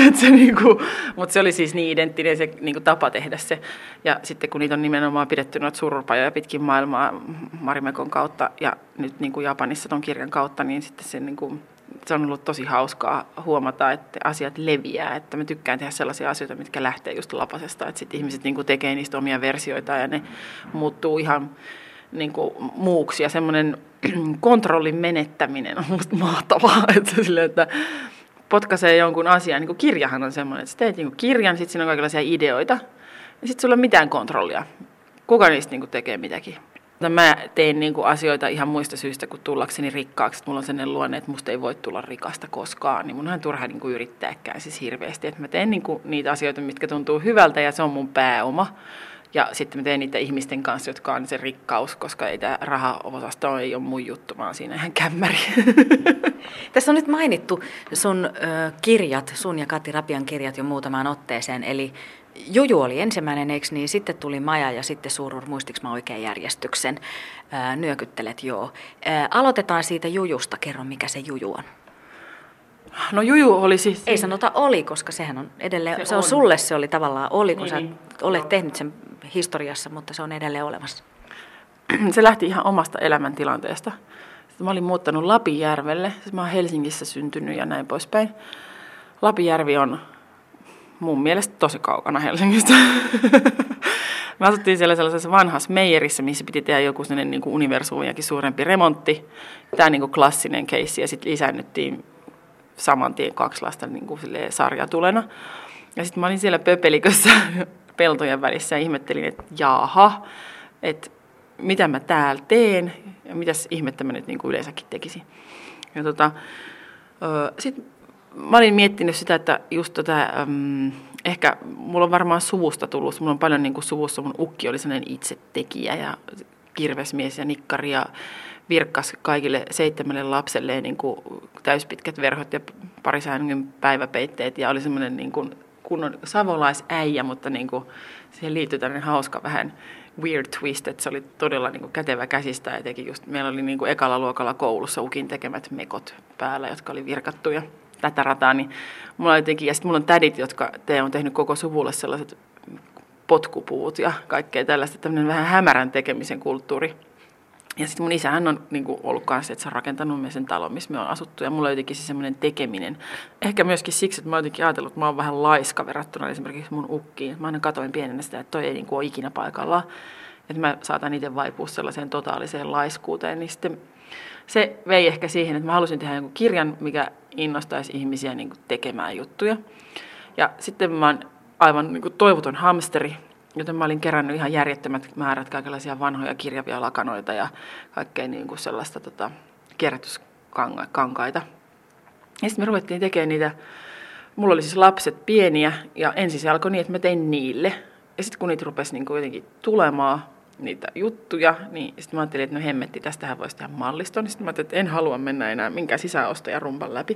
se oli siis niin identtinen se niinku tapa tehdä se. Ja sitten kun niitä on nimenomaan pidetty noita sururpajoja pitkin maailmaa Marimekon kautta ja nyt niinku Japanissa ton kirjan kautta, niin sitten se on ollut tosi hauskaa huomata, että asiat leviää. Että mä tykkään tehdä sellaisia asioita, mitkä lähtee just lapasesta. Että sitten ihmiset niinku tekee niistä omia versioita ja ne muuttuu ihan niinku muuksi. Ja semmoinen kontrollin menettäminen on musta mahtavaa. Että potkaisee jonkun asian. Niin kirjahan on semmoinen, että sä teet niinku kirjan, sitten siinä on kaikenlaisia ideoita. Ja sitten sulla ei ole mitään kontrollia. Kuka niistä niinku tekee mitäkin. Mä tein niinku asioita ihan muista syistä, kun tullakseni rikkaaksi. Mulla on sellainen luonne, että musta ei voi tulla rikasta koskaan. Niin mun on turha niinku yrittääkään siis hirveästi. Et mä teen niinku niitä asioita, mitkä tuntuu hyvältä ja se on mun pääoma. Ja sitten mä teen niitä ihmisten kanssa, jotka on se rikkaus, koska ei tämä raha-osasto ei ole mun juttu, vaan siinä ihan kämmäri. Tässä on nyt mainittu sun kirjat, sun ja Kati Rapian kirjat jo muutamaan otteeseen. Eli Juju oli ensimmäinen, eikö niin? Sitten tuli Maja ja sitten Surur, muistiks mä oikein järjestyksen? Nyökyttelet, joo. Aloitetaan siitä Jujusta. Kerro, mikä se Juju on. No Juju oli siis... Ei sanota oli, koska sehän on edelleen... Se on sulle se oli tavallaan oli, kun sä olet tehnyt sen historiassa, mutta se on edelleen olemassa. Se lähti ihan omasta elämäntilanteesta. Sitten mä olin muuttanut Lapinjärvelle. Siis mä oon Helsingissä syntynyt ja näin poispäin. Lapinjärvi on mun mielestä tosi kaukana Helsingistä. Me asuttiin siellä sellaisessa vanhassa meijerissä, missä piti tehdä joku sellainen niin kuin universumiakin suurempi remontti. Tämä niin kuin klassinen keissi ja sitten lisännyttiin saman tien 2 lasta niin kuin sarjatulena. Ja sitten mä olin siellä pöpelikössä peltojen välissä ja ihmettelin, että jaaha, että mitä mä täällä teen ja mitäs ihmettä mä nyt niin kuin yleensäkin tekisin. Ja sitten mä olin miettinyt sitä, että just ehkä mulla on varmaan suvusta tullut, mulla on paljon niin kuin suvussa, mun ukki oli sellainen itsetekijä ja kirvesmies ja nikkari ja virkkas kaikille 7 lapselleen niin kuin täyspitkät verhot ja parisäängen päiväpeitteet ja oli semmoinen niin kuin kunnon savolaisäijä, mutta niin kuin siihen liittyi tämmöinen hauska vähän weird twist, että se oli todella niin kuin kätevä käsistä ja teki just, meillä oli niin kuin ekalla luokalla koulussa ukin tekemät mekot päällä, jotka oli virkattu ja tätä rataa, niin mulla jotenkin, ja sitten mulla on tädit, jotka on tehnyt koko suvulle sellaiset potkupuut ja kaikkea tällaista, tämmöinen vähän hämärän tekemisen kulttuuri. Ja sitten mun isähän on niin kuin ollut kanssa, että se on rakentanut sen talon, missä me on asuttu. Ja mulla on jotenkin se semmoinen tekeminen. Ehkä myöskin siksi, että mä oon jotenkin ajatellut, että mä oon vähän laiska verrattuna esimerkiksi mun ukkiin. Mä aina katoin pienenä sitä, että toi ei niin kuin ole ikinä paikallaan. Että mä saatan itse vaipua sellaiseen totaaliseen laiskuuteen. Niin sitten se vei ehkä siihen, että mä halusin tehdä jonkun kirjan, mikä innostaisi ihmisiä niin kuin tekemään juttuja. Ja sitten mä oon aivan niin kuin toivoton hamsteri. Joten mä olin kerännyt ihan järjettömät määrät kaikenlaisia vanhoja kirjavia lakanoita ja kaikkea niin kuin sellaista kierrätyskankaita. Ja sitten me ruvettiin tekemään niitä. Mulla oli siis lapset pieniä ja ensin se alkoi niin, että mä tein niille. Ja sitten kun niitä rupesi niin kuin jotenkin tulemaan niitä juttuja, niin sitten mä ajattelin, että no hemmetti, tästähän voisi tehdä malliston. Sitten mä ajattelin, että en halua mennä enää minkään sisäostajan rumpan läpi.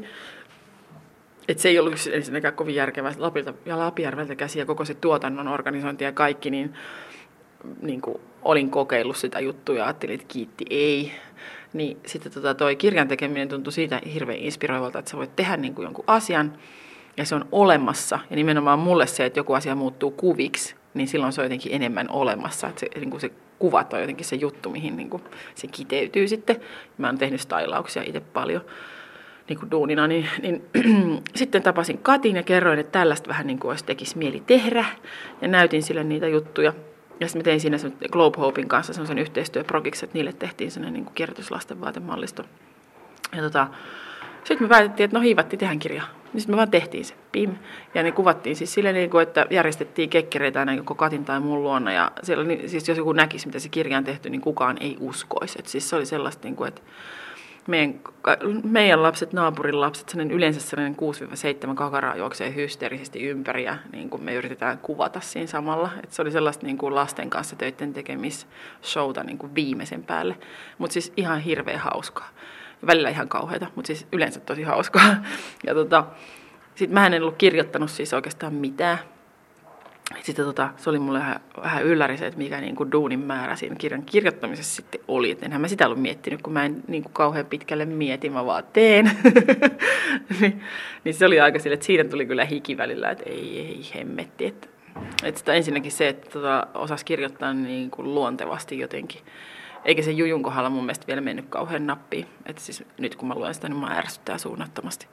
Että se ei ollut ensinnäkään kovin järkevää Lapilta ja Lapinjärveltä käsi ja koko se tuotannon organisointi ja kaikki, niin kuin olin kokeillut sitä juttua ja ajattelin, että kiitti ei. Niin sitten toi kirjan tekeminen tuntui siitä hirveän inspiroivalta, että sä voit tehdä niin kuin jonkun asian ja se on olemassa. Ja nimenomaan mulle se, että joku asia muuttuu kuviksi, niin silloin se on jotenkin enemmän olemassa. Että niin kuin se kuvat on jotenkin se juttu, mihin niin kuin se kiteytyy sitten. Mä oon tehnyt stylauksia itse paljon. Niin kuin duunina, niin sitten tapasin Katin ja kerroin, että tällaista vähän niin kuin olisi tekisi mieli tehdä. Ja näytin sille niitä juttuja. Ja sitten me tein siinä Globe Hopein kanssa sellaisen yhteistyöprojektin, että niille tehtiin sellainen niin kuin kierrätyslasten vaatemallisto. Ja sitten me päätettiin, että no hiivattiin tehdään kirjaa. Niin sitten me vaan tehtiin se, pim. Ja ne kuvattiin siis silleen, niin kuin, että järjestettiin kekkereitä aina joko Katin tai mun luona. Ja siellä, siis jos joku näkisi, mitä se kirja on tehty, niin kukaan ei uskoisi. Et siis se oli sellaista, niin kuin, että meidän lapset, naapurin lapset, yleensä sellainen 6-7 kakaraa juoksee hysteerisesti ympäri ja niin kuin me yritetään kuvata siinä samalla. Et se oli sellaista niin kuin lasten kanssa töiden tekemisshowta niin kuin viimeisen päälle, mutta siis ihan hirveän hauskaa. Välillä ihan kauheata, mutta siis yleensä tosi hauskaa. Ja sitten mä en ollut kirjoittanut siis oikeastaan mitään. Sitten se oli mulle vähän ylläri se, että mikä niin kuin duunin määrä siinä kirjan kirjoittamisessa sitten oli. Et enhän mä sitä ollut miettinyt, kun mä en niin kuin kauhean pitkälle mieti, mä vaan teen. niin se oli aika sille, että siinä tuli kyllä hiki välillä, että ei hemmetti. Että sitä ensinnäkin se, että osasi kirjoittaa niin kuin luontevasti jotenkin. Eikä se Jujun kohdalla mun mielestä vielä mennyt kauhean nappiin. Että siis nyt kun mä luen sitä, niin mä ärsyttää suunnattomasti.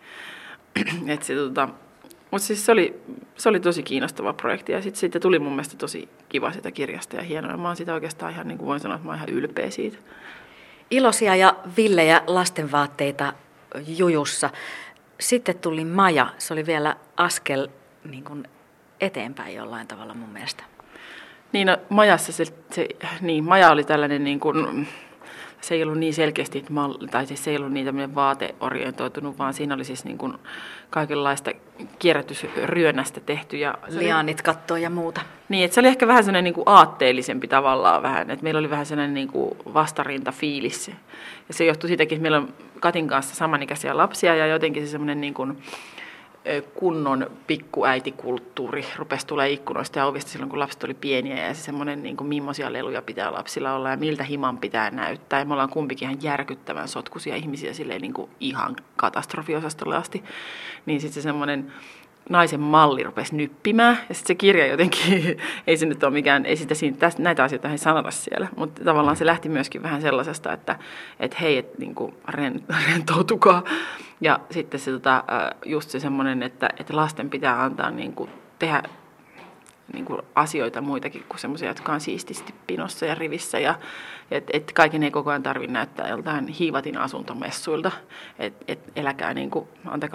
Mutta siis se oli tosi kiinnostava projekti ja sitten tuli mun mielestä tosi kiva sitä kirjasta ja hienoa. Mä oon sitä oikeastaan ihan, niin kuin voin sanoa, että mä oon ihan ylpeä siitä. Iloisia ja villejä lastenvaatteita Jujussa. Sitten tuli Maja. Se oli vielä askel niin kuin eteenpäin jollain tavalla mun mielestä. Niin, no Majassa Maja oli tällainen niin kuin, se ei ollut niin selkeästi, tai siis se ei ollut niin tämmöinen vaateorientoitunut, vaan siinä oli siis niin kuin kaikenlaista kierrätysryönästä tehty. Ja lianit, kattoa ja muuta. Niin, että se oli ehkä vähän sellainen niin kuin aatteellisempi tavallaan vähän, että meillä oli vähän sellainen niin kuin vastarintafiilis. Ja se johtui siitäkin, että meillä on Katin kanssa samanikäisiä lapsia ja jotenkin se semmoinen niin kuin kunnon pikkuäitikulttuuri rupesi tulemaan ikkunoista ja ovista silloin, kun lapset oli pieniä ja se semmoinen, niin kuin millaisia leluja pitää lapsilla olla ja miltä himan pitää näyttää. Ja me ollaan kumpikin ihan järkyttävän sotkuisia ihmisiä silleen niin kuin ihan katastrofiosastolle asti. Niin sitten se semmoinen naisen malli rupesi nyppimään ja sitten se kirja jotenkin, ei se nyt ole mikään, ei sitä näitä asioita ei sanota siellä, mutta tavallaan se lähti myöskin vähän sellaisesta, että hei, että niin kuin rentoutukaa. Ja sitten se just se semmoinen, että lasten pitää antaa niin kuin tehdä niin kuin asioita muitakin kuin semmoisia, jotka on siististi pinossa ja rivissä. Ja että kaiken ei koko ajan tarvitse näyttää joltain hiivatin asuntomessuilta. Että eläkää, niin kuin,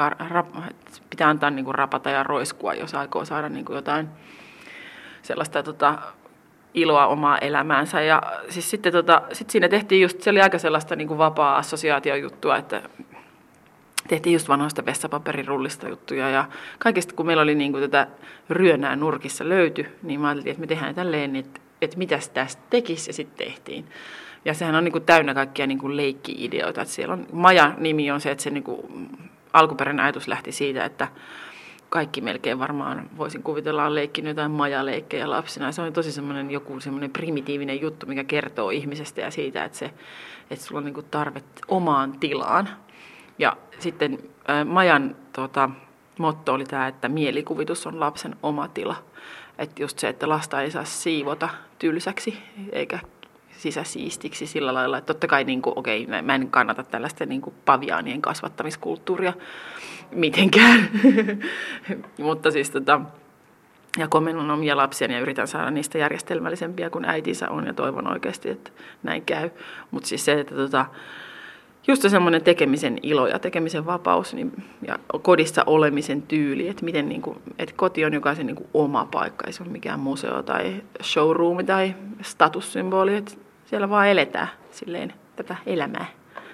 pitää antaa niin kuin rapata ja roiskua, jos aikoo saada niin kuin jotain sellaista iloa omaa elämäänsä. Ja siis sitten siinä tehtiin just, se oli aika sellaista niin kuin vapaa assosiaatiojuttua, että tehtiin just vanhoista vessapaperirullista juttuja ja kaikesta, kun meillä oli niin kuin tätä ryönää nurkissa löyty, niin mä ajattelin, että me tehdään tälleen, että mitäs tästä tekisi ja sitten tehtiin. Ja sehän on niin kuin täynnä kaikkia niin kuin leikki-ideoita. Että siellä on, Maja-nimi on se, että se niin kuin alkuperäinen ajatus lähti siitä, että kaikki melkein varmaan voisin kuvitella on leikkinyt jotain majaleikkejä lapsina. Se on tosi semmoinen joku semmoinen primitiivinen juttu, mikä kertoo ihmisestä ja siitä, että sulla on niin kuin tarve omaan tilaan. Ja sitten Majan motto oli tämä, että mielikuvitus on lapsen oma tila. Että just se, että lasta ei saa siivota tylsäksi eikä sisäsiistiksi sillä lailla. Että totta kai, niin kuin, mä en kannata tällaista niin kuin paviaanien kasvattamiskulttuuria mitenkään. Mutta siis ja komennon omia lapsia ja yritän saada niistä järjestelmällisempiä kuin äitinsä on ja toivon oikeasti, että näin käy. Mutta siis se, että just se semmoinen tekemisen ilo ja tekemisen vapaus niin, ja kodissa olemisen tyyli, että miten niin kuin, että koti on jokaisen niin kuin oma paikka, ei se ole mikään museo tai showroom tai statussymboli, että siellä vaan eletään silleen tätä elämää.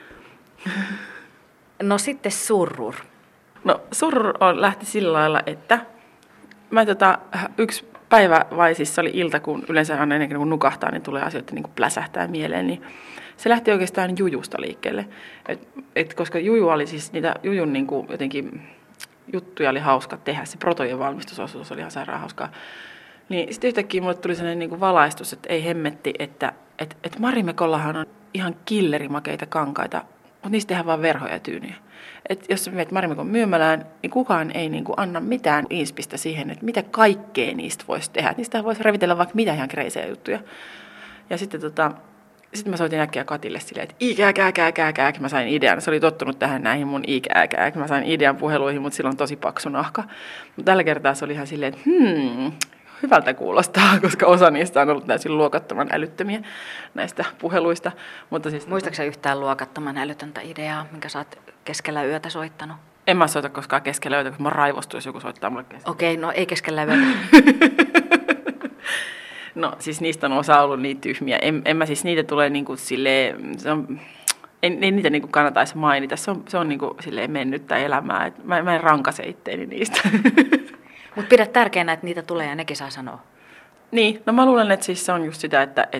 No sitten Surrur. No Surrur lähti sillä lailla, että mä yksi päivä vai siis se oli ilta, kun yleensä aina ennen kuin nukahtaa, niin tulee asioita niin kuin pläsähtää mieleen, niin se lähti oikeastaan Jujusta liikkeelle, koska Juju oli siis niitä Jujun niin kuin jotenkin juttuja oli hauska tehdä, se protojen valmistusosuus oli ihan sairaan hauskaa. Niin sitten yhtäkkiä mulle tuli sellainen niin kuin valaistus, että ei hemmetti, että Marimekollahan on ihan killerimakeita kankaita, mutta niistä tehdään vaan verhoja ja tyynyjä. Että jos sä menet Marimekon myymälään, niin kukaan ei niin kuin anna mitään inspistä siihen, että mitä kaikkea niistä voisi tehdä. Niistä voisi revitellä vaikka mitä ihan kreisejä juttuja. Ja sitten sitten mä soitin äkkiä Katille silleen, että iikääkääkääkääkääk. Mä sain idean. Se oli tottunut tähän näihin mun iikääkääk. Mä sain idean puheluihin, mutta silloin on tosi paksu nahka. Mutta tällä kertaa se oli ihan silleen, että hyvältä kuulostaa, koska osa niistä on ollut täysin luokattoman älyttömiä näistä puheluista. Mutta siis, muistaaksä yhtään luokattoman älytöntä ideaa, minkä sä oot keskellä yötä soittanut? En mä soita koskaan keskellä yötä, koska mä raivostun, jos joku soittaa mulle keskellä. Okei, no ei keskellä yötä. No siis niistä on osa ollut niin tyhmiä. En mä siis niitä tulee niin kuin silleen, ei niitä niin kuin kannata edes mainita. Se on niin kuin silleen mennyttä elämää. Et mä en rankase itteeni niistä. Mutta pidät tärkeänä, että niitä tulee ja nekin saa sanoa. Niin, no mä luulen, että siis se on just sitä, että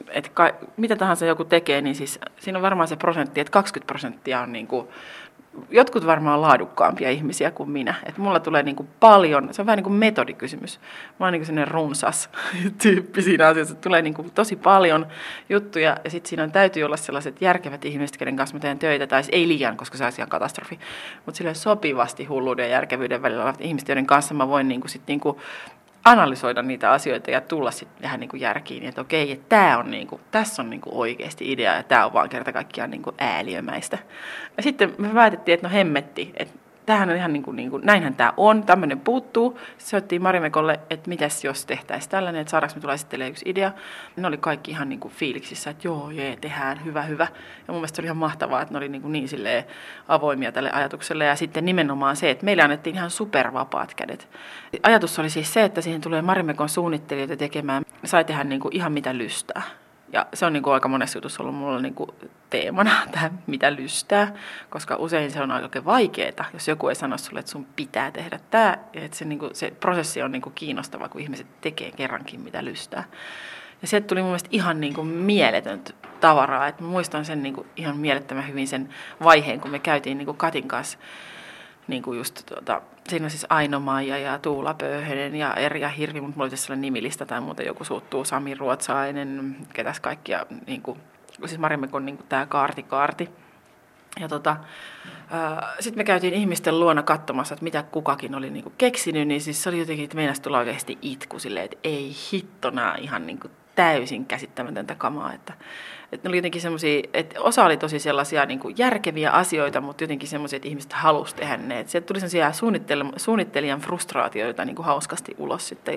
mitä tahansa joku tekee, niin siis siinä on varmaan se prosentti, että 20% on niin kuin, jotkut varmaan laadukkaampia ihmisiä kuin minä. Että mulla tulee niin kuin paljon, se on vähän niin kuin metodikysymys. Mä oon niin kuin sellainen runsas tyyppi siinä asiassa, että tulee niin kuin tosi paljon juttuja ja sitten siinä täytyy olla sellaiset järkevät ihmiset, kenen kanssa mä teen töitä, tai ei liian, koska se olisi ihan katastrofi, mutta silleen sopivasti hulluuden ja järkevyyden välillä olevat ihmiset, joiden kanssa mä voin niin kuin sit niin kuin analysoida niitä asioita ja tulla sitten vähän niin kuin järkiin, että okei, että tää on niin kuin, tässä on niin kuin oikeasti idea ja tämä on vaan kerta kaikkiaan niin kuin ääliömäistä. Ja sitten me päätettiin, että no hemmetti, että tämähän on ihan niin kuin näinhän tämä on, tämmöinen puuttuu. Sitten soittiin Marimekolle, että mitäs jos tehtäisiin tällainen, että saadaanko me tulla esittelemään yksi idea. Ne oli kaikki ihan niin kuin fiiliksissä, että joo, tehdään, hyvä. Ja mun mielestä se oli ihan mahtavaa, että ne oli niin silleen avoimia tälle ajatukselle. Ja sitten nimenomaan se, että meille annettiin ihan supervapaat kädet. Ajatus oli siis se, että siihen tulee Marimekon suunnittelijoita tekemään. Sai tehdä niin kuin ihan mitä lystää. Ja se on niin kuin aika monessa jutussa ollut mulla niin kuin teemana, tämä mitä lystää, koska usein se on aika vaikeaa, jos joku ei sano sulle, että sun pitää tehdä tämä. Että se prosessi on niin kuin kiinnostava, kun ihmiset tekee kerrankin mitä lystää. Ja sieltä tuli mun mielestä ihan niin kuin mieletöntä tavaraa. Et mä muistan sen niin kuin ihan mielettömän hyvin sen vaiheen, kun me käytiin niin kuin Katin kanssa. Niin kuin just, siinä on siis Aino-Maija ja Tuula Pöyhönen ja Erja Hirvi, mutta mulla oli sellainen nimilista tai muuta, joku suuttuu, Sami Ruotsainen, ketäs kaikkia, niin kuin, siis Marimekon niin tämä kaarti. Ja sitten me käytiin ihmisten luona katsomassa, että mitä kukakin oli niin kuin keksinyt, niin siis se oli jotenkin, että meinasi tulla oikeasti itku silleen, että ei hitto, nämä ihan niin kuin täysin käsittämätöntä kamaa, että ne oli jotenkin semmoisia, että osa oli tosi sellaisia niin kuin järkeviä asioita, mutta jotenkin semmoisia, että ihmiset halusi tehdä ne. Että sieltä tuli semmoisia suunnittelijan frustraatioita niin kuin hauskasti ulos sitten.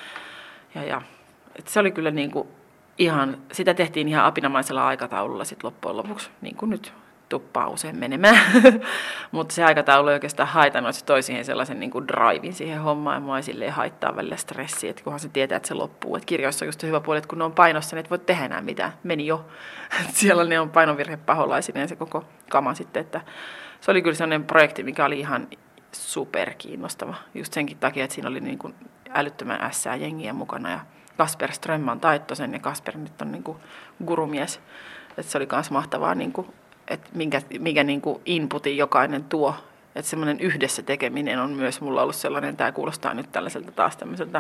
Ja että se oli kyllä niin kuin ihan, sitä tehtiin ihan apinamaisella aikataululla sitten loppujen lopuksi, niin kuin nyt tuppaa usein menemään. Mutta se aikataulu ei oikeastaan haitannut, että se toi siihen sellaisen niin kuin drivin siihen hommaan ja mua ei silleen haittaa välillä stressiä, että kunhan se tietää, että se loppuu. Et kirjoissa on just se hyvä puoli, että kun ne on painossa, niin et voi tehdä enää mitään. Meni jo. Siellä ne on painovirhepaholaisina ja se koko kama sitten. Että se oli kyllä sellainen projekti, mikä oli ihan superkiinnostava. Just senkin takia, että siinä oli niin kuin älyttömän ässää jengiä mukana ja Kasper Strömman Taittosen ja Kasper nyt on niin kuin gurumies. Että se oli myös mahtavaa niin kuin että mikä niin kuin inputin jokainen tuo. Että semmoinen yhdessä tekeminen on myös mulla ollut sellainen, tämä kuulostaa nyt tällaiselta taas tämmöiseltä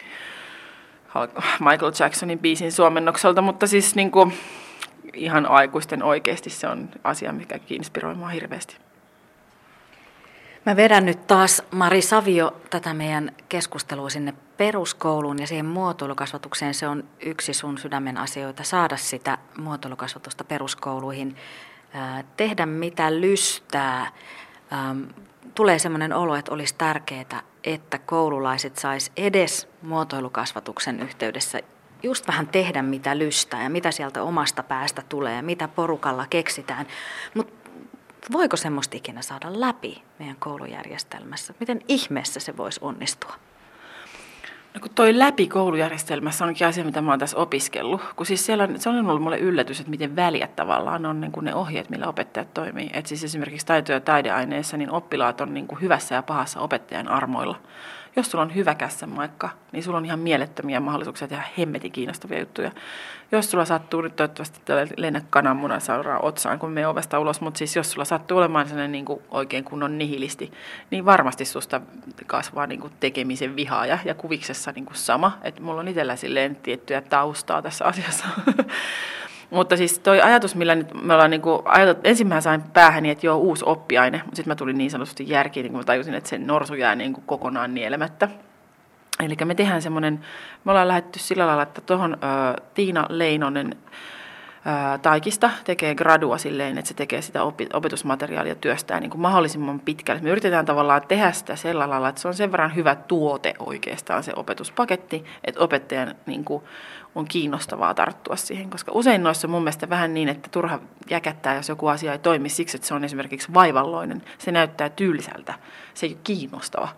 Michael Jacksonin biisin suomennokselta, mutta siis niin kuin ihan aikuisten oikeasti se on asia, mikä inspiroi mua hirveästi. Mä vedän nyt taas, Mari Savio, tätä meidän keskustelua sinne peruskouluun ja siihen muotoilukasvatukseen. Se on yksi sun sydämen asioita, saada sitä muotoilukasvatusta peruskouluihin. Tehdä mitä lystää. Tulee semmoinen olo, että olisi tärkeää, että koululaiset sais edes muotoilukasvatuksen yhteydessä just vähän tehdä mitä lystää ja mitä sieltä omasta päästä tulee ja mitä porukalla keksitään. Mutta voiko semmoista ikinä saada läpi meidän koulujärjestelmässä? Miten ihmeessä se voisi onnistua? No kun toi läpi koulujärjestelmässä onkin asia, mitä mä oon tässä opiskellut. Kun siis siellä, se on ollut mulle yllätys, että miten väljät tavallaan on niin kuin ne ohjeet, millä opettajat toimii. Et siis esimerkiksi taito- ja taideaineissa niin oppilaat on niin kuin hyvässä ja pahassa opettajan armoilla. Jos sulla on hyvä kässämaikka, niin sulla on ihan mielettömiä mahdollisuuksia tehdä hemmetin kiinnostavia juttuja. Jos sulla sattuu, nyt toivottavasti lennä kananmunan sauraa otsaan, kun menee ovesta ulos, mutta siis jos sulla sattuu olemaan sellainen niin kuin oikein kunnon nihilisti, niin varmasti susta kasvaa niin kuin tekemisen vihaaja ja kuviksessa niin kuin sama. Että mulla on itsellä silleen tiettyä taustaa tässä asiassa. Mutta siis toi ajatus, millä nyt me ollaan niinku ensin mä sain päähäni, että joo, uusi oppiaine, mutta sitten mä tulin niin sanotusti järkiin, niin kun mä tajusin, että se norsu jää niinku kokonaan nielemättä. Eli me tehdään semmoinen, me ollaan lähdetty sillä lailla, että tuohon Tiina Leinonen Taikista tekee gradua silleen, että se tekee sitä opetusmateriaalia työstää niin kuin mahdollisimman pitkälle. Me yritetään tavallaan tehdä sitä sillä lailla, että se on sen verran hyvä tuote oikeastaan se opetuspaketti, että opettajan niin kuin on kiinnostavaa tarttua siihen, koska usein noissa on mun mielestä vähän niin, että turha jäkättää, jos joku asia ei toimi siksi, että se on esimerkiksi vaivalloinen. Se näyttää tyyliseltä, se ei ole kiinnostava.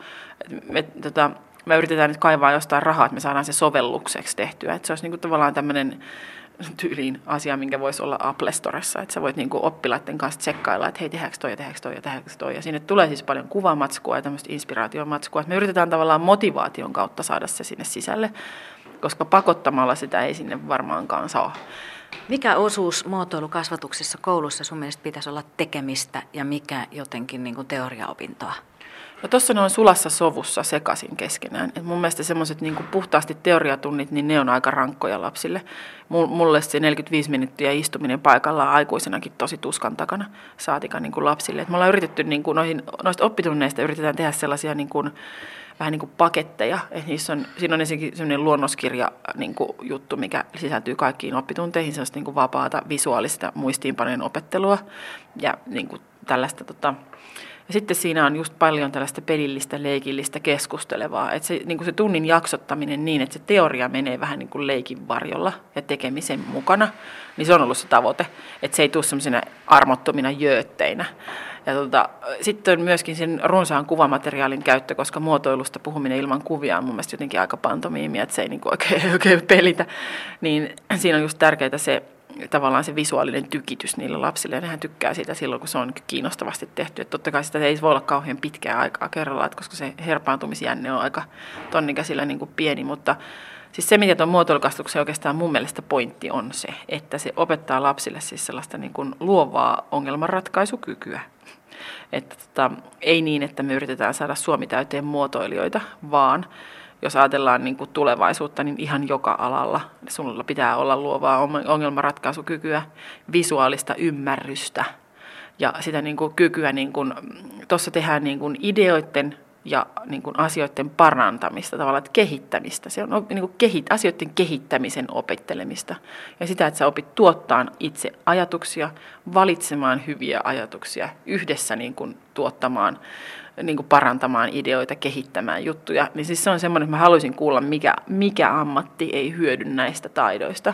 Me yritetään nyt kaivaa jostain rahaa, että me saadaan se sovellukseksi tehtyä, että se olisi niin kuin tavallaan tämmöinen tyyliin asia, minkä voisi olla Apple Storessa, että sä voit niin kuin oppilaiden kanssa tsekkailla, että hei, tehdäänkö toi ja tehdäänkö toi ja tehdäänkö toi. Ja sinne tulee siis paljon kuvamatskua ja tämmöistä inspiraatiomatskua. Me yritetään tavallaan motivaation kautta saada se sinne sisälle, koska pakottamalla sitä ei sinne varmaankaan saa. Mikä osuus muotoilukasvatuksessa koulussa sun mielestä pitäisi olla tekemistä ja mikä jotenkin niin kuin teoriaopintoa? No tuossa ne on sulassa sovussa sekaisin keskenään. Et mun mielestä semmoiset niin puhtaasti teoriatunnit, niin ne on aika rankkoja lapsille. Mulle se 45 minuuttia istuminen paikallaan aikuisenakin tosi tuskan takana saatika niin kuin lapsille. Et me ollaan yritetty, niin kuin noista oppitunneista yritetään tehdä sellaisia niin kuin, vähän niin kuin paketteja. Siinä on ensinnäkin sellainen luonnoskirja niin kuin juttu, mikä sisältyy kaikkiin oppitunteihin, sellaista niin kuin vapaata visuaalista muistiinpanojen opettelua ja niin kuin tällaista ja sitten siinä on just paljon tällaista pelillistä, leikillistä, keskustelevaa. Että se, niin kuin se tunnin jaksottaminen niin, että se teoria menee vähän niin kuin leikin varjolla ja tekemisen mukana, niin se on ollut se tavoite. Että se ei tule sellaisina armottomina jöötteinä. Ja sitten on myöskin sen runsaan kuvamateriaalin käyttö, koska muotoilusta puhuminen ilman kuvia on mun mielestä jotenkin aika pantomiimia, että se ei niin kuin oikein pelitä. Niin siinä on just tärkeää se tavallaan se visuaalinen tykitys niille lapsille, ja nehän tykkää siitä silloin, kun se on kiinnostavasti tehty. Että totta kai sitä ei voi olla kauhean pitkää aikaa kerrallaan, että koska se herpaantumisjänne on aika tonnikäisillä niin kuin pieni, mutta siis se, mitä tuon muotoilukasvatuksen oikeastaan mun mielestä pointti on se, että se opettaa lapsille siis sellaista niin kuin luovaa ongelmanratkaisukykyä. Että ei niin, että me yritetään saada Suomi täyteen muotoilijoita, vaan jos ajatellaan niin kuin tulevaisuutta, niin ihan joka alalla sinulla pitää olla luovaa ongelmanratkaisukykyä, visuaalista ymmärrystä ja sitä niin kuin kykyä, niin kuin, tuossa tehdään niin kuin ideoiden ja niin kuin asioiden parantamista, tavallaan kehittämistä. Se on niin kuin asioiden kehittämisen opettelemista ja sitä, että sä opit tuottamaan itse ajatuksia, valitsemaan hyviä ajatuksia, yhdessä niin kuin tuottamaan, niin kuin parantamaan ideoita, kehittämään juttuja. Niin siis se on semmoinen, että mä haluaisin kuulla, mikä ammatti ei hyödy näistä taidoista.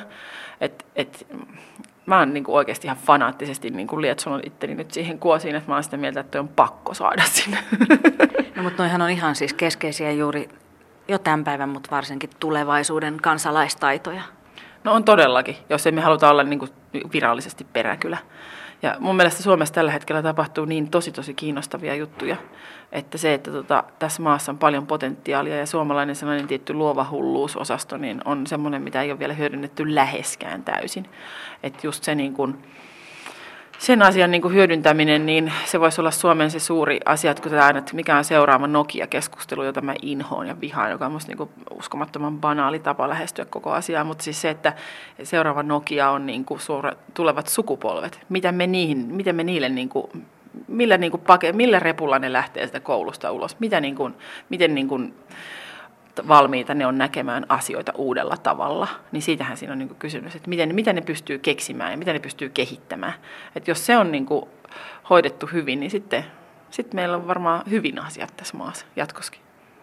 Mä oon niin kuin oikeasti ihan fanaattisesti niin kuin lietsonut itteni nyt siihen kuosiin, että mä oon sitä mieltä, että toi on pakko saada sinne. No mutta noihan on ihan siis keskeisiä juuri jo tämän päivän, mutta varsinkin tulevaisuuden kansalaistaitoja. No on todellakin, jos emme haluta olla niin kuin virallisesti peräkylä. Ja mun mielestä Suomessa tällä hetkellä tapahtuu niin tosi kiinnostavia juttuja, että se, että tässä maassa on paljon potentiaalia ja suomalainen sellainen tietty luova hulluusosasto, niin on semmoinen, mitä ei ole vielä hyödynnetty läheskään täysin. Että just se niin kuin, sen asian niin kuin hyödyntäminen, niin se voisi olla Suomen se suuri asia, että kun aina, että mikä on seuraava Nokia-keskustelu, jota mä inhoon ja vihaan, joka on musta niin kuin uskomattoman banaali tapa lähestyä koko asiaa, mutta siis se, että seuraava Nokia on niin kuin tulevat sukupolvet, miten me niille niin kuin, millä repulla ne lähtee sitä koulusta ulos, miten niin kuin valmiita ne on näkemään asioita uudella tavalla, niin siitähän siinä on niin kuin kysymys, että miten ne pystyy keksimään ja miten ne pystyy kehittämään. Että jos se on niin kuin hoidettu hyvin, niin sitten meillä on varmaan hyvin asiat tässä maassa jatkoskin.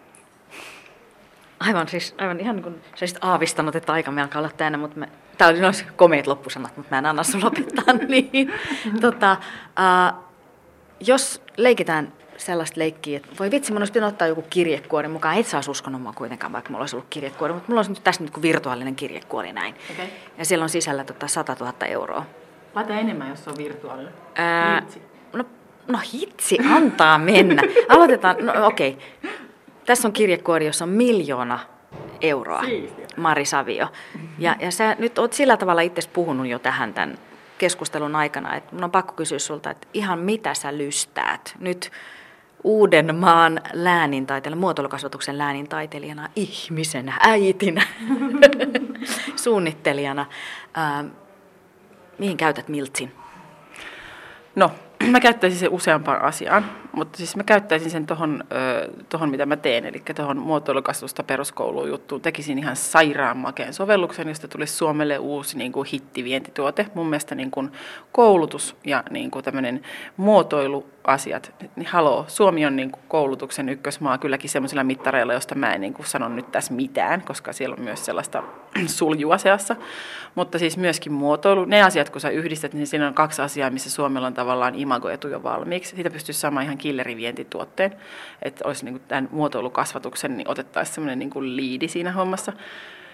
Aivan ihan niin kuin sä olisit aavistanut, että aika me alkaa olla täynnä, mutta tää oli noissa komeat loppusanat, mutta mä en anna sun lopettaa niin. Jos leikitään sellaista leikkiä, että voi vitsi, mun olisi pitänyt ottaa joku kirjekuori mukaan. Et sä olisi uskonut mua kuitenkaan, vaikka mulla olisi ollut kirjekuori, mutta mulla olisi nyt tässä nyt virtuaalinen kirjekuori näin. Okay. Ja siellä on sisällä 100 000 euroa. Laita enemmän, jos se on virtuaalinen. No hitsi, antaa mennä. Aloitetaan, no okei. Tässä on kirjekuori, jossa on 1 000 000 euroa. Siistiä. Mari Savio. Ja sä nyt oot sillä tavalla itse puhunut jo tähän tämän keskustelun aikana, että mun on pakko kysyä sulta, että ihan mitä sä lystäät nyt Uudenmaan läänintaiteilijana, muotoilukasvatuksen läänintaiteilijana, ihmisenä, äitinä, suunnittelijana. Mihin käytät miltsin? No, mä käyttäisin sen useampaan asiaan, mutta siis mä käyttäisin sen tohon mitä mä teen, eli tohon muotoilukasvatusta peruskouluun juttuun. Tekisin ihan sairaan makeen sovelluksen, josta tulisi Suomelle uusi niin kuin hittivientituote. Mun mielestä niin kuin koulutus ja niin kuin tämmöinen muotoiluasiat, niin Suomi on niin kuin koulutuksen ykkösmaa kylläkin semmoisilla mittareilla, josta mä en niin kuin sano nyt tässä mitään, koska siellä on myös sellaista suljua seassa. Mutta siis myöskin muotoilu, ne asiat kun sä yhdistät, niin siinä on 2 asiaa, missä Suomella on tavallaan imagoetu jo valmiiksi. Siitä pystyisi saamaan ihan killerivientituotteen, että olisi niin kuin tämän muotoilukasvatuksen, niin otettaisiin semmoinen niin kuin liidi siinä hommassa.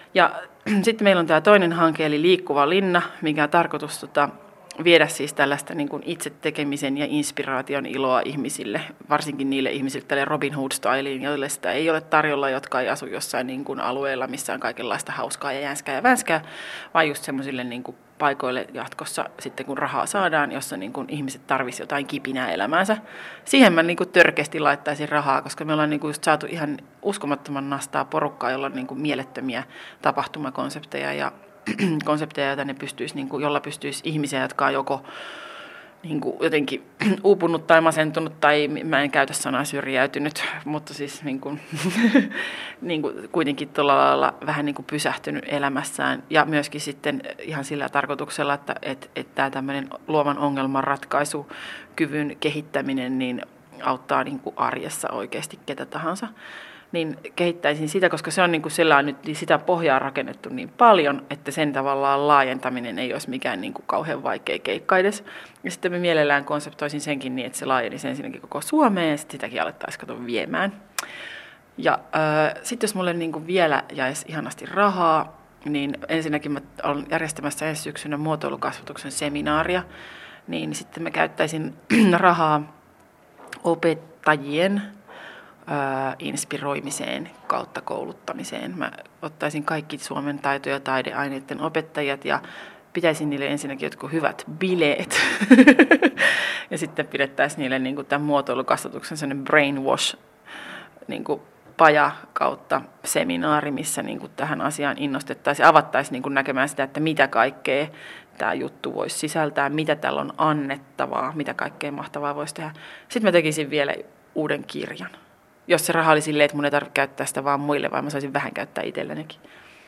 Ja sitten meillä on tämä toinen hanke, eli Liikkuva linna, mikä on tarkoitus viedä siis tällaista niin kuin itse tekemisen ja inspiraation iloa ihmisille, varsinkin niille ihmisille tälle Robin Hood-styliin, joille sitä ei ole tarjolla, jotka ei asu jossain niin kuin alueella, missä on kaikenlaista hauskaa ja jänskää ja vänskää, vaan just semmoisille niin kuin paikoille jatkossa sitten, kun rahaa saadaan, jossa niin kuin ihmiset tarvitsisivat jotain kipinää elämäänsä. Siihen mä niin kuin törkeästi laittaisin rahaa, koska me ollaan niin kuin just saatu ihan uskomattoman nastaa porukkaa, jolla on niin kuin mielettömiä tapahtumakonsepteja ja konsepteja, jolla pystyisi ihmisiä, jotka on joko niin kuin jotenkin uupunut tai masentunut tai mä en käytä sanaa syrjäytynyt, mutta siis niin kuin, niin kuin kuitenkin tuolla lailla vähän niin kuin pysähtynyt elämässään ja myöskin sitten ihan sillä tarkoituksella, että tämä tämmöinen luovan ongelmanratkaisukyvyn kehittäminen niin auttaa niin kuin arjessa oikeasti ketä tahansa. Niin kehittäisin sitä, koska se on niin kuin sellainen nyt sitä pohjaa rakennettu niin paljon, että sen tavallaan laajentaminen ei olisi mikään niin kuin kauhean vaikea keikka edes. Ja sitten me mielellään konseptoisin senkin niin, että se laajenisi ensinnäkin koko Suomeen ja sitten sitäkin alettaisiin viemään. Ja sitten jos mulle niin kuin vielä jäisi ihanasti rahaa, niin ensinnäkin mä olen järjestämässä ensi syksynä muotoilukasvatuksen seminaaria, niin sitten mä käyttäisin rahaa opettajien inspiroimiseen kautta kouluttamiseen. Mä ottaisin kaikki Suomen taito- ja taideaineiden opettajat ja pitäisin niille ensinnäkin jotkut hyvät bileet. Ja sitten pidettäisiin niille niin kuin tämän muotoilukasvatuksen sellainen brainwash niin kuin paja kautta seminaari, missä niin kuin tähän asiaan innostettaisiin ja avattaisiin niin kuin näkemään sitä, että mitä kaikkea tämä juttu voisi sisältää, mitä täällä on annettavaa, mitä kaikkea mahtavaa voisi tehdä. Sitten mä tekisin vielä uuden kirjan. Jos se raha oli silleen, että mun ei tarvitse käyttää sitä vaan muille, vaan mä saisin vähän käyttää itsellenikin.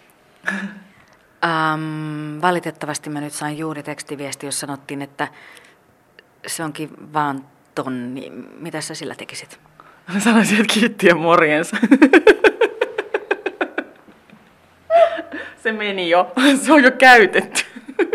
Valitettavasti mä nyt sain juuri tekstiviesti, jos sanottiin, että se onkin vaan tonni. Mitä sä sillä tekisit? Mä sanoisin, että kiitti ja morjens. Se meni jo. Se on jo käytetty.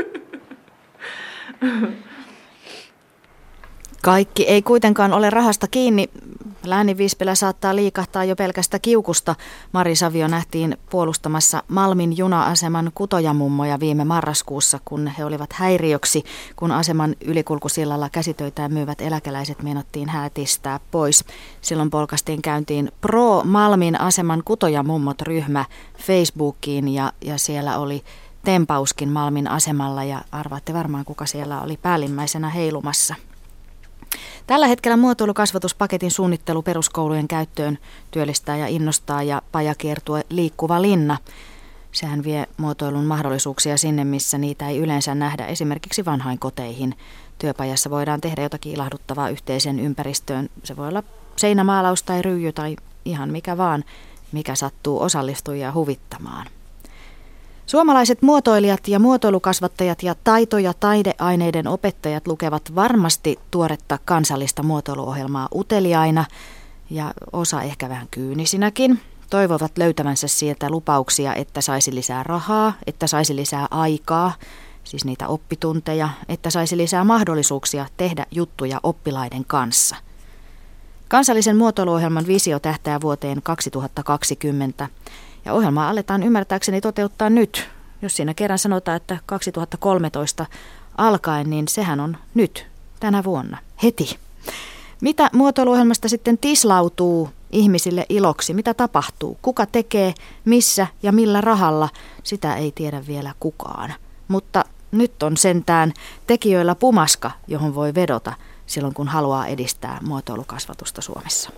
Kaikki ei kuitenkaan ole rahasta kiinni. Lääninviispelä saattaa liikahtaa jo pelkästä kiukusta. Mari Savio nähtiin puolustamassa Malmin juna-aseman kutojamummoja viime marraskuussa, kun he olivat häiriöksi, kun aseman ylikulkusillalla käsitöitään myyvät eläkeläiset meinattiin häätistää pois. Silloin polkastiin käyntiin Pro Malmin aseman kutojamummot-ryhmä Facebookiin ja siellä oli tempauskin Malmin asemalla ja arvaatte varmaan, kuka siellä oli päällimmäisenä heilumassa. Tällä hetkellä muotoilukasvatuspaketin suunnittelu peruskoulujen käyttöön työllistää ja innostaa ja pajakiertue Liikkuva linna. Sehän vie muotoilun mahdollisuuksia sinne, missä niitä ei yleensä nähdä, esimerkiksi vanhainkoteihin. Työpajassa voidaan tehdä jotakin ilahduttavaa yhteiseen ympäristöön. Se voi olla seinämaalaus tai ryijy tai ihan mikä vaan, mikä sattuu osallistujia huvittamaan. Suomalaiset muotoilijat ja muotoilukasvattajat ja taito- ja taideaineiden opettajat lukevat varmasti tuoretta kansallista muotoiluohjelmaa uteliaina ja osa ehkä vähän kyynisinäkin. Toivovat löytävänsä sieltä lupauksia, että saisi lisää rahaa, että saisi lisää aikaa, siis niitä oppitunteja, että saisi lisää mahdollisuuksia tehdä juttuja oppilaiden kanssa. Kansallisen muotoiluohjelman visio tähtää vuoteen 2020. Ja ohjelmaa aletaan ymmärtääkseni toteuttaa nyt. Jos siinä kerran sanotaan, että 2013 alkaen, niin sehän on nyt, tänä vuonna, heti. Mitä muotoiluohjelmasta sitten tislautuu ihmisille iloksi? Mitä tapahtuu? Kuka tekee, missä ja millä rahalla? Sitä ei tiedä vielä kukaan. Mutta nyt on sentään tekijöillä pumaska, johon voi vedota silloin, kun haluaa edistää muotoilukasvatusta Suomessa.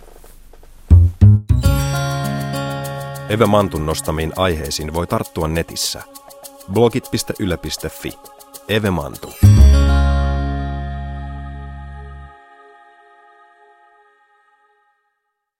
Eve Mantun nostamiin aiheisiin voi tarttua netissä. blogit.yle.fi. Eve Mantu.